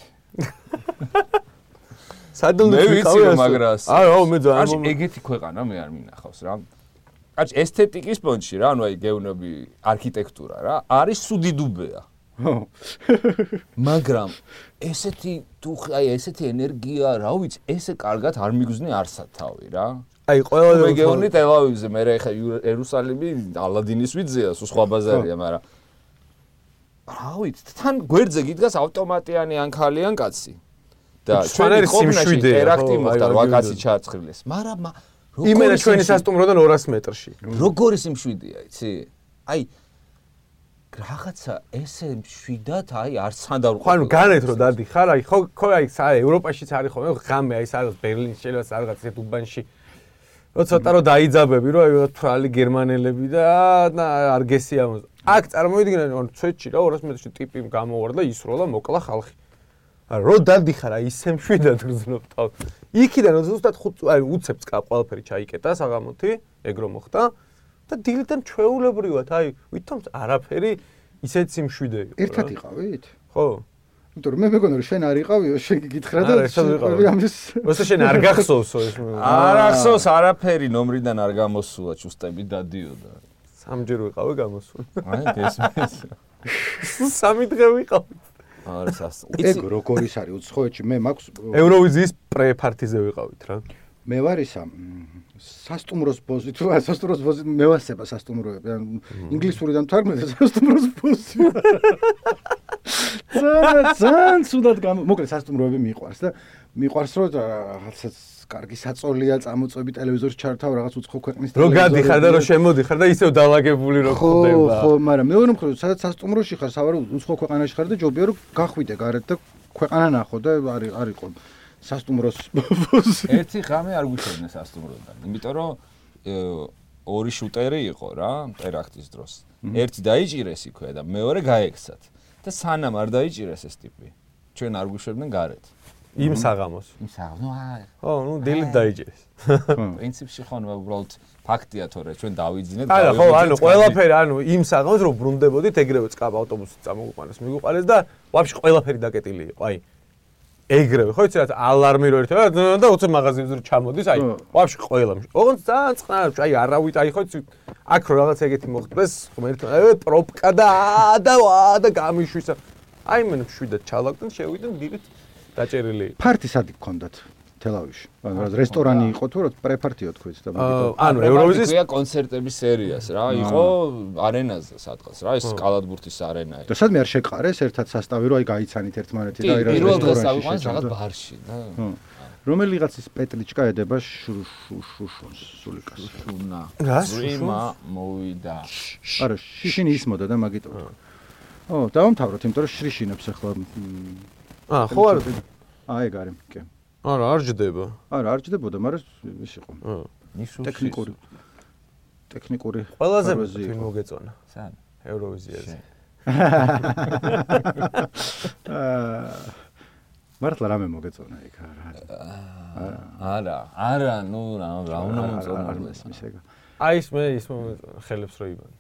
სადონდ ვიცი რომ მაგრას. არა, მე ძალიან აი ეგეთი ქვეყანა მე არ მინახავს რა. აი ესთეტიკის პონჩი რა, ანუ აი გეუბნები არქიტექტურა რა, არის სუდიდუბეა. ხო. მაგრამ ესეთი თუ აი ესეთი ენერგია, რა ვიცი, ესე კარგად არ მიგზნი არსათავი რა. აი ყველა მე გეუბნი ტელ-ავივზე, მე ხა იერუსალიმი ალადინის ვიძეა, სხვა ბაზარია, მაგრამ რა ვიცი, თან გვერდზე გიდგას ავტომატიანი ანქალიან კაცი. და ჩვენი კომნაში ტერაქტი მოხდა, რა კაცი ჩააცხრილეს. მაგრამ იმენა ჩვენი სასტუმროდან ორასი მეტრში. როგორი სიმშვიდეა, იცი? აი რაღაცა ესე მშვიდად, აი არც სანდავ ხო, ანუ განეთ რომ დადიხარ, აი ხო ხო აი სა ევროპაშიც არის ხოლმე ღამე, აი სადღაც ბერლინში შეიძლება სადღაც ერთ უბანში როცა ცოტა რომ დაიძაბები, რომ აი თვალი გერმანელები და არ გესიამოს. აქ წარმოვიდგინე, რომ ცვეთში რა ორასი მეტრში ტიპი გამოვარდა, ისროლა, მოკლა ხალხი. არა, რო დადიხარ, აი ისე მშვიდად გრძნობ თავს. იქიდან ზუსტად ხუთ აი უცებს ყველაფერი ჩაიკეტა საღამოთი, ეგ რომ მოხდა და დილიდან ჩვეულებრივად, აი ვითომ არაფერი ისეთ სიმშვიდე იყო. ერთად იყავით? ხო. იმიტომ რომ მე მეგონა რომ შენ არ იყავიო, შენ გითხრა და ამის მოსა შენ არ გახსოვსო ეს არ ახსოვს არაფერი ნომრიდან არ გამოსულა ჩუსტები დადიოდა სამჯერ ვიყავი გამოსული აი გესმის სამი დღე ვიყავი არა სასწაულ ეგ როგორ ის არის უცხოეთში მე მაქვს ევროვიზიის პრეპარტიზე ვიყავით რა მე ვარ ისა სასტუმროს ბოზი თუ სასტუმროს ბოზი მევასება სასტუმროები ან ინგლისურიდან თარგმნე სასტუმროს ბოზი ძალიან სუდად გამ მოკლედ სასტუმროები მიყვარს და მიყვარს რომ რაღაცა კარგი საწოლია წამოწვევი ტელევიზორში ჩართავ რაღაც უცხო ქვეყნის ტელევიზორში რო გადიხარ და რო შემოდიხარ და ისევ დაალაგებული რო ხდება ხო მაგრამ მეორე მხრივ სადაც სასტუმროში ხარ სავარაუდოდ უცხო ქვეყანაში ხარ და ჯობია რომ გახვიდე გარეთ და ქვეყანა ნახო და არის არისო სასტუმროს ერთი ღამე არ გვიშევდნენ სასტუმროდან იმიტომ რომ ორი შუტერი იყო რა ტერაქტის დროს ერთი დაიჭირეს იქვე და მეორე გაექცათ და სანამ არ დაიჭირეს ეს ტიპი ჩვენ არ გვიშვებდნენ გარეთ იმ საღამოს იმ საღამოს ნუ აი ხო ნუ დილით დაიჭირეს პრინციპში ხო ნუ უბრალოდ ფაქტია თორე ჩვენ დავიძინეთ და ხო ანუ ყველაფერი ანუ იმ საღამოს რომ ბრუნდებოდით ეგრევე წკაპ ავტობუსით წამოგვიყვანეს მიგვიყვანეს და ვაფშე ყველაფერი დაკეტილი იყო აი ეგრევე ხო იცი რა ალარმი რო ერთია და უცებ მაღაზიაზე რო ჩამოდის აი ვაფშე ყველა ოღონდ ძალიან წყნარებში აი არავით აი ხო იცი აქ რო რაღაც ეგეთი მოხდეს ღმერთო აი პროპკა და და და გამიშვისა აი მე მშვიდად ჩალაგდნენ შევიდნენ დილით დაჭერილი ფარტი სადი გქონდათ თელავიში ანუ რესტორანი იყო თუ რა პრეპარტიო თქვით და ანუ ევროვიზიის ქვია კონცერტების სერიას რა იყო არენაზე სადღაც რა ეს კალათბურთის არენა და სადმე არ შეყარეს ერთად სასტავი რო აი გაიცანით ერთმანეთი და აი რა პირველ დღეს ავიყვანეს რაღაც ბარში და რომელიღაცის პეტრიჩკა ედება შუშუშუნს სულიკას შუნა რა ზრიმა მოვიდა არა შიშინი ისმოდა და მაგიტო ო დავამთავროთ იმიტომ რომ შრიშინებს ახლა აა ხო არა აი გარი კი არა არ ჯდება არა არ ჯდებოდა მაგრამ ის იყო ტექნიკური ტექნიკური ყველაზე მეტი მოგეწონა სან ევროვიზიაზე მართლა რამე მოგეწონა იქ არა. არა, არა, ნუ რა რა უნდა მოწონა არ მესმის ეგ. აი ის მე ის ხელებს რო იბანდა.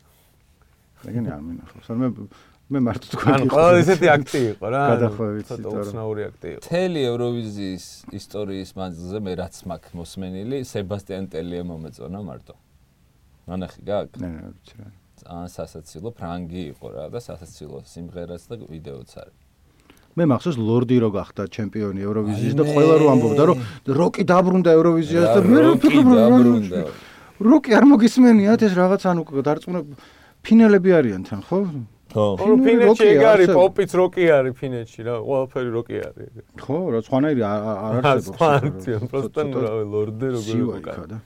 ეგენი არ მინახავს. მე მე მარტო თქვენ ანუ ყველა ესეთი აქტი იყო რა. გადახვევით ცოტა უცნაური აქტი იყო. თელი ევროვიზიის ისტორიის მანძილზე მე რაც მაქვს მოსმენილი, სებასტიან ტელია მომეწონა მარტო. ნანახი გაქვს? ნე ნე ვიცი რა. ან სასაცილო ფრანგი იყო რა და სასაცილო სიმღერაც და ვიდეოც არის. მე მახსოვს ლორდი რო გახდა ჩემპიონი ევროვიზიის და ყველა რო ამბობდა რომ როკი დაბრუნდა ევროვიზიას და მე როკი დაბრუნდა. როკი არ მოგისმენიათ ეს რაღაც ანუ დარწმუნებ ფინელები არიან თან ხო? ხო. ხო ფინეთში ეგ არის პოპიც როკი არის ფინეთში რა ყველაფერი როკი არის. ხო რა სხვანაირი არ არსებობს. სპანტია პროსტა რავი ლორდი როგორ იყო და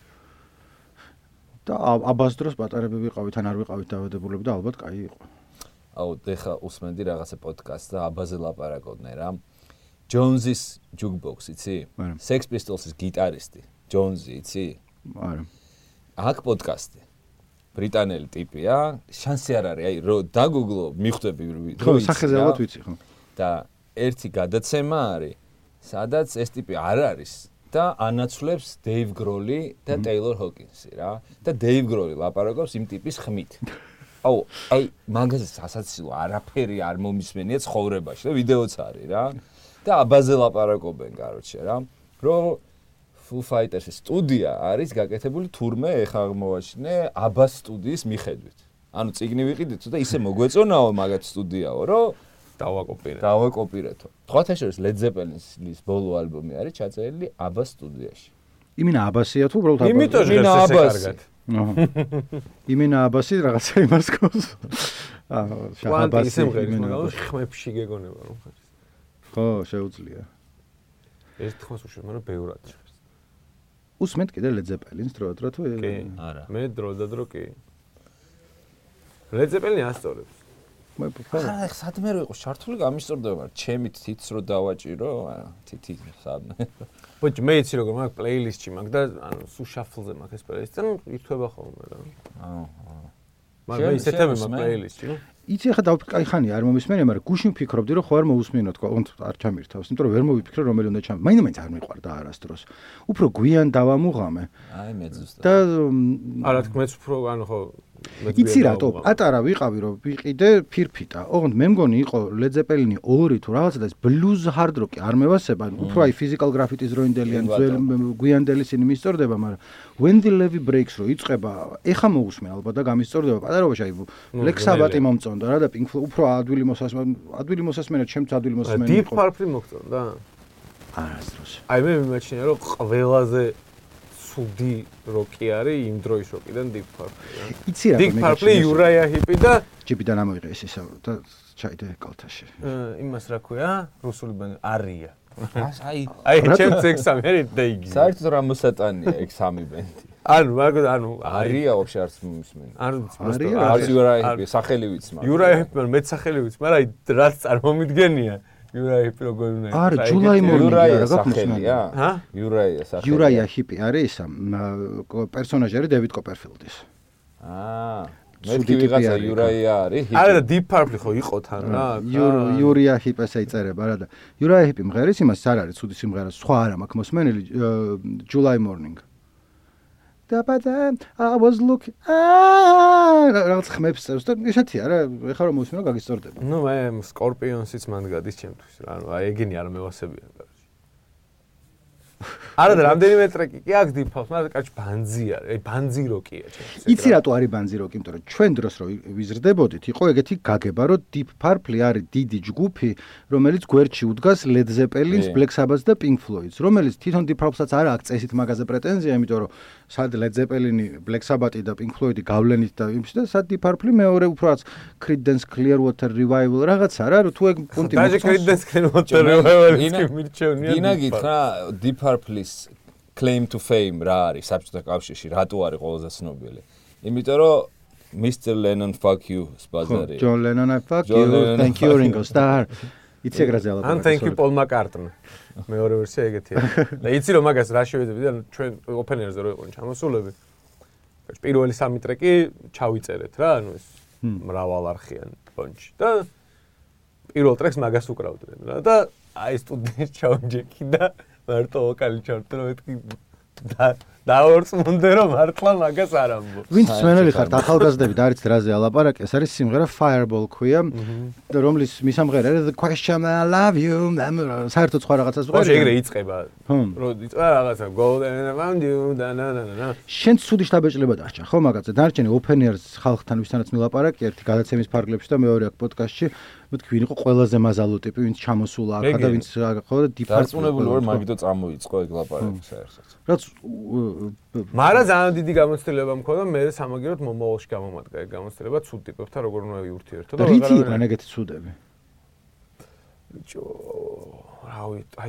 და აბას დროს პატარები ვიყავით ან არ ვიყავით დავადებულები და ალბათ კაი იყო. აუ ეხა უსმენდი რაღაცა პოდკასტს და აბაზე ლაპარაკობდნენ რა. ჯონზის ჯუკბოქს იცი? Sex Pistols-ის გიტარისტი ჯონზი იცი? არა. აქ პოდკასტი. ბრიტანელი ტიპია, შანსი არ არის, აი რო დაგუგლო, მიხვდები რომ სახეზე ალბათ ვიცი ხო. და ერთი გადაცემა არის, სადაც ეს ტიპი არ არის და ანაცვლებს დეივ გროლი და ტეილორ ჰოკინსი რა. და დეივ გროლი ლაპარაკობს იმ ტიპის ხმით. აუ, აი მაგაზე სასაცილო არაფერი არ მომისმენია ცხოვრებაში და ვიდეოც არის რა. და აბაზე ლაპარაკობენ, კაროჩე რა. რომ Foo Fighters-ის სტუდია არის გაკეთებული თურმე ეხა აღმოვაჩინე აბას სტუდიის მიხედვით. ანუ წიგნი ვიყიდით და ისე მოგვეწონაო მაგათ სტუდიაო, რომ დავაკოპირე. დავაკოპირეთო. თქვათ შორის Led Zeppelin-ის ბოლო ალბომი არის ჩაწერილი აბას სტუდიაში. იმინა აბასია თუ უბრალოდ აბასია? იმიტომ რომ ესე კარგად. აჰა. იმინა აბასი რაღაცა იმას გქონს. აა, აბასი სიმღერის მაგალითად ხმებში გეგონება რომ ხარ. ხო, შეუძლია. ერთ ხმას უშვებ, მაგრამ ბევრად. უსმენთ კიდე Led Zeppelin-ს დროდადრო თუ კი, არა. მე დროდადრო კი. Led Zeppelin-ი ასწორებს. მე ხო. ხა სადმე რო იყო შართული გამისწორდება, მაგრამ ჩემი თითს რო დავაჭირო, არა, თითი სადმე. ბოჭი მე იცი როგორ მაგ პლეილისტში მაგ და ანუ სუ შაფლზე მაგ ეს პლეილისტი და ირთვება ხოლმე რა. აუ, აუ. მაგრამ მე ისეთები მაგ პლეილისტში, ნუ. იცი ახლა დავკაი ხანი არ მომისმენია, მაგრამ გუშინ ვფიქრობდი რომ ხო არ მოусმინო თქვა, ონთ არ ჩამირთავს, იმიტომ რომ ვერ მოვიფიქრე რომელი უნდა ჩამ. მაინც არ მიყვარდა არასდროს. უფრო გვიან დავამუღამე. აი მე ზუსტად. და არა თქმა მეც უფრო ანუ ხო იცი რატო პატარა ვიყავი რომ ვიყიდე ფირფიტა. ოღონდ მე მგონი იყო Led Zeppelin-ი ორი თუ რაღაცა და ეს blues hard rock-ი არ მევასება, უფრო აი physical graffiti-ს როინდელიან გვიანდელი სინი მისწორდება, მაგრამ When the Levy Breaks რო იწყება, ეხა მოусმენ ალბათ და გამისწორდება პატარობაში აი Black Sabbath-ი მომწონდა რა და Pink Floyd უფრო ადვილი მოსასმენად, ადვილი მოსასმენად ჩემც ადვილი მოსასმენად იყო. Deep Purple მოგწონდა? არასდროს. აი მე მიმაჩნია რომ ყველაზე სუდი როკი არის იმ დროის როკიდან Deep Purple. იცი რა Deep Purple Uriah Heep და ჯიპიდან ამოიღე ეს ისა და ჩაიდე კალთაში. იმას რა ქვია? რუსული ბანდი არია. აი აი ჩემს ექსამი არის დაიგი. საერთოდ რა მოსატანია ეგ სამი ბენდი. ანუ მაგ ანუ არია вообще არც მომისმენ. არ ვიცი, არც Uriah Heep სახელი ვიცი მაგრამ. Uriah Heep მეც სახელი ვიცი, მაგრამ აი რაც წარმომიდგენია Uriah Heep როგორ უნდა იყოს. არა, July Morning რა გახსენია? ჰა? Uriah სახელი. Uriah Heep არის ისა პერსონაჟი არის David Copperfield-ის. აა მეთქი ვიღაცა Uriah არის. არა და Deep Purple ხო იყო თან რა. Uriah Heep ესე იწერება რა და Uriah Heep იმღერის იმას არ არის ცუდი სიმღერა, სხვა არა მაქვს მოსმენელი July Morning. და პატა I was looking რაღაც ხმებს წერს და ესეთი არა, ეხლა რომ მოსმენო გაგისწორდება. ნუ მე Scorpions-იც მან გადის ჩემთვის რა, ანუ აი ეგენი არ მევასებიან კარგი. არა და რამდენიმე ტრეკი კი აქვს Deep Purple, მაგრამ კაც ბანძი არის, აი ბანძი როკია ჩემთვის. იცი რატო არის ბანძი როკი, იმიტომ რომ ჩვენ დროს რო ვიზრდებოდით, იყო ეგეთი გაგება, რომ Deep Purple არის დიდი ჯგუფი, რომელიც გვერდში უდგას Led Zeppelin-ს, Black Sabbath-ს და Pink Floyd-ს, რომელიც თვითონ Deep Purple-საც არ აქვს წესით მაგაზე პრეტენზია, იმიტომ რომ სად Led Zeppelin-ი, Black Sabbath-ი და Pink Floyd-ი გავლენით და იმში და სად Deep Purple-ი მეორე უფრო რაც Creedence Clearwater Revival რაღაცა რა, რომ თუ ეგ პუნქტი მოწონს. და Creedence Clearwater Revival-ი მირჩევნია. გინა გითხრა Deep Purple-ის claim to fame რა არის საბჭოთა კავშირში, რატო არის ყველაზე ცნობილი? იმიტომ რომ Mister Lennon fuck you სპაზარი. John Lennon I fuck you, thank you Ringo Starr. იცი ეგრაზე ალაპარაკა. ან thank you Paul McCartney. მეორე ვერსია ეგეთია. და იცი რომ მაგას რა შევეძები და ჩვენ open-air-ზე რო იყო ჩამოსულები. პირველი სამი ტრეკი ჩავიწერეთ რა, ანუ ეს მრავალ არხიან ბონჩი. და პირველ ტრეკს მაგას უკრავდნენ რა და აი სტუდენტ ჩაუნჯექი და მარტო ვოკალი ჩავტრო მეთქი და დაორწმუნდე რომ მართლა მაგას არ ამბობ. ვინც მსმენელი ხართ ახალგაზრდები და არიცით რაზე ალაპარაკი, ეს არის სიმღერა Fireball ქვია, რომლის მისამღერე არის The Question I Love You. საერთოდ სხვა რაღაცას ვიყავ. ოღონდ ეგრე იწყება. რომ იწყება რაღაცა Golden Around You და na na na. შენ ცუდი შტაბეჭდილება დარჩა, ხო მაგაზე? დარჩენი ოფენერს ხალხთან ვისთანაც მილაპარაკი, ერთი გადაცემის ფარგლებში და მეორე აქ პოდკასტში, მეთქი ვინ იყო ყველაზე მაზალო ტიპი, ვინც ჩამოსულა აქა და ვინც ხო და დარწმუნებული ვარ მაგითო წამოიწყო ეგ ლაპარაკი საერთოდ. რაც მარა ძალიან დიდი გამოცდილება მქონდა მე სამაგიეროდ მომავალში გამომადგა ეგ გამოცდილება ცუდ ტიპებთან როგორ უნდა ვიურთიერთო და რითი იყვნენ ეგეთი ცუდები? ბიჭო, რავი, აი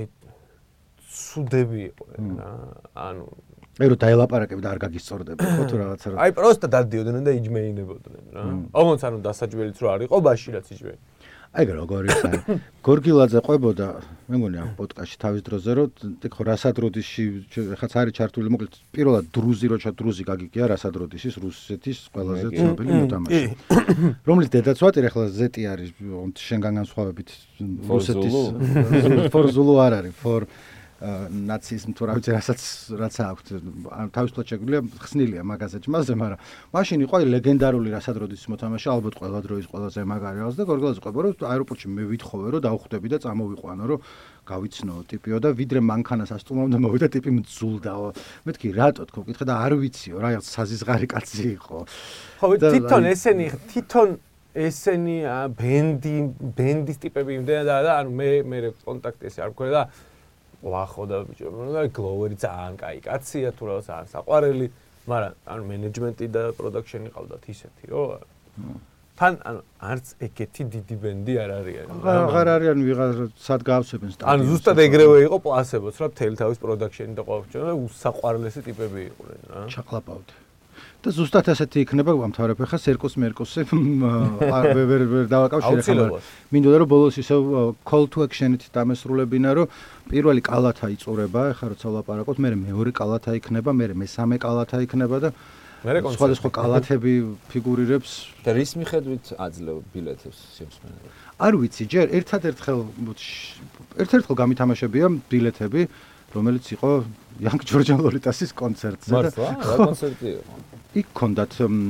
ცუდები იყვნენ რა. ანუ მე რო დაელაპარაკებ და არ გაგისწორდება ხო თუ რაღაცა რა. აი პროსტა დადიოდნენ და იჯმეინებოდნენ რა. ოღონდ ანუ დასაჯველიც რო არ იყო, ბაში რაც იჯმეინ. აი როგორ ისა გორგილაძე ყვებოდა მე მგონი ამ პოდკასტში თავის დროზე რომ ხო რასადროდისში ხაც არის ჩართული მოკლედ პირველად დრუზი როჩა დრუზი გაგიგია რასადროდისის რუსეთის ყველაზე ცნობილი მოთამაშე რომლის დედაც ვატირ ახლა ზეტი არის შენ განსხვავებით რუსეთის ფორზულუ არ არის ფორ ნაციზმ თუ რა ვიცი რასაც რაც აქვს თავისუფლად შეგვიძლია ხსნილია მაგაზე ჭმაზე მაგრამ მაშინ იყო ლეგენდარული რასადროდის მოთამაშე ალბათ ყველა დროის ყველაზე მაგარი რაღაც და გორგილაძე ყვება რომ აეროპორტში მე ვითხოვე რომ დავხვდები და წამოვიყვანო რომ გავიცნო ტიპიო და ვიდრე მანქანას ასტუმრობდა მოვიდა ტიპი მძულდაო მეთქი რატო თქო ვკითხე და არ ვიციო რა საზიზღარი კაცი იყო ხო თვითონ ესენი თვითონ ესენი ბენდი ბენდის ტიპები იმდენად და ანუ მე მე კონტაქტი ესე არ მქონდა და ვახო და ბიჭო, და გლოვერი ძალიან კაი კაცია თუ რა ძალიან საყვარელი, მაგრამ ანუ მენეჯმენტი და პროდაქშენი ყავდათ ისეთი, რომ თან ანუ არც ეგეთი დიდი ბენდი არ არიან. აღარ არიან ვიღაც სად გავსებენ სტადიონს. ანუ ზუსტად ეგრევე იყო პლასებოც რა, მთელი თავის პროდაქშენი და ყოველთვის და უსაყვარლესი ტიპები იყვნენ რა. ჩაყლაპავთ. და ზუსტად ასეთი იქნება გამთავრებ ხა სერკოს მერკოსი ვერ ვერ ვერ დავაკავშირე ხა მინდოდა რომ ბოლოს ისე call to action-ით დამესრულებინა რომ პირველი კალათა იწურება ხა როცა ვლაპარაკობთ მე მეორე კალათა იქნება მე მესამე კალათა იქნება და სხვადასხვა კალათები ფიგურირებს და რის მიხედვით აძლევ ბილეთებს შემსმენელს არ ვიცი ჯერ ერთადერთხელ ერთ-ერთხელ გამითამაშებია ბილეთები რომელიც იყო Young Georgian Lolitasi-ს კონცერტზე და რა კონცერტი იყო იქ ქონდათ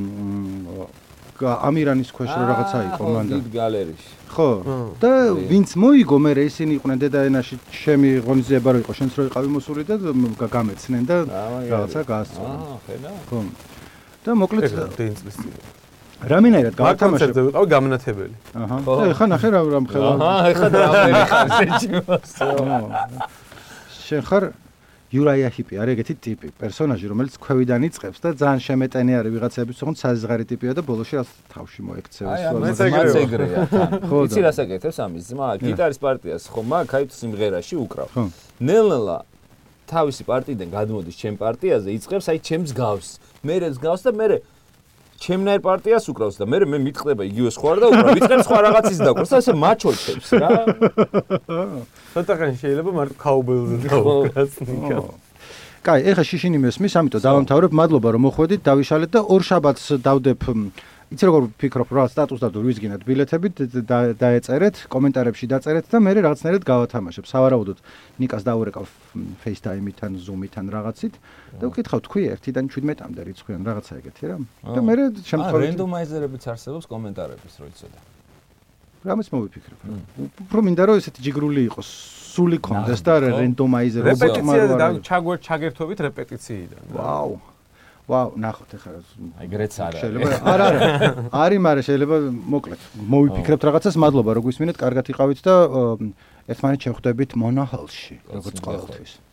ამირანის ქვეშ რაღაცა იყო მანდა დიდ გალერეში ხო და ვინც მოიგო მე ისინი იყვნენ დედაენაში ჩემი ღონისძიება რო იყო შენც რო იყავი მოსული და გამეცნენ და რაღაცა გაასწორა აა ხედა ხო და მოკლედ დენწლის წინ რამენაირად გავთამაშე კონცერტზე ვიყავი გამნათებელი აჰა და ეხა ნახე რა რამ ხელა აჰა ეხა რამენი ხარ შეჭიმოს შენ ხარ Uriah Heep არის ეგეთი ტიპი, პერსონაჟი, რომელიც ქვევიდან იწყებს და ძალიან შემეტენი არის ვიღაცების, თუმცა საზღარი ტიპია და ბოლოში რაც თავში მოექცევს. აი, ამას ეგრეა. ხო, იცი რას აკეთებს ამის ძმა? გიტარის პარტიას ხომ აქ აი სიმღერაში უკრავ. ნელ-ნელა თავისი პარტიიდან გადმოდის ჩემ პარტიაზე, იწყებს აი ჩემს გავს. მერეც გავს და მერე ჩემნაირ პარტიას უკრავს და მე მე მიტყდება იგივე სხვა და უკრავ. ვიწყებ სხვა რაღაცის დაკვრას და ესე მაჩოჩებს რა. ცოტა შეიძლება მარტო ქაუბელზე დაუკრას ნიკა. კაი, ეხა შიშინი მესმის, ამიტომ დავამთავრებ. მადლობა რომ მოხვედით, დავიშალეთ და ორ შაბათს დავდებ. იცი როგორ ფიქრობ, რა სტატუსს დავდებ, ვიზგინოთ ბილეთები, დაეწერეთ, კომენტარებში დაწერეთ და მე რაღაცნაირად გავათამაშებ. სავარაუდოდ ნიკას დაურეკავ FaceTime-თან, Zoom-თან რაღაცით და ვკითხავ თქვი ერთიდან შვიდმეტამდე რიცხვიან რაღაცა ეგეთი რა. და მე შემთხვევით რენდომაიზერებიც არსებობს კომენტარების რო იცოდე. რამის მოვიფიქრებ. უფრო მინდა რომ ესეთი ჯიგრული იყოს, სული კონდეს და რენდომაიზერი რეპეტიცია და ჩაგვერ ჩაგერთობით რეპეტიციიდან. ვაუ. ვაუ, ნახოთ ახლა აი გრეც არა. შეიძლება არ არა. არის, მაგრამ შეიძლება მოკლედ მოვიფიქრებთ რაღაცას, მადლობა რომ გვისმინეთ, კარგად იყავით და ერთმანეთს შევხვდებით მონაჰალში, როგორც ყოველთვის.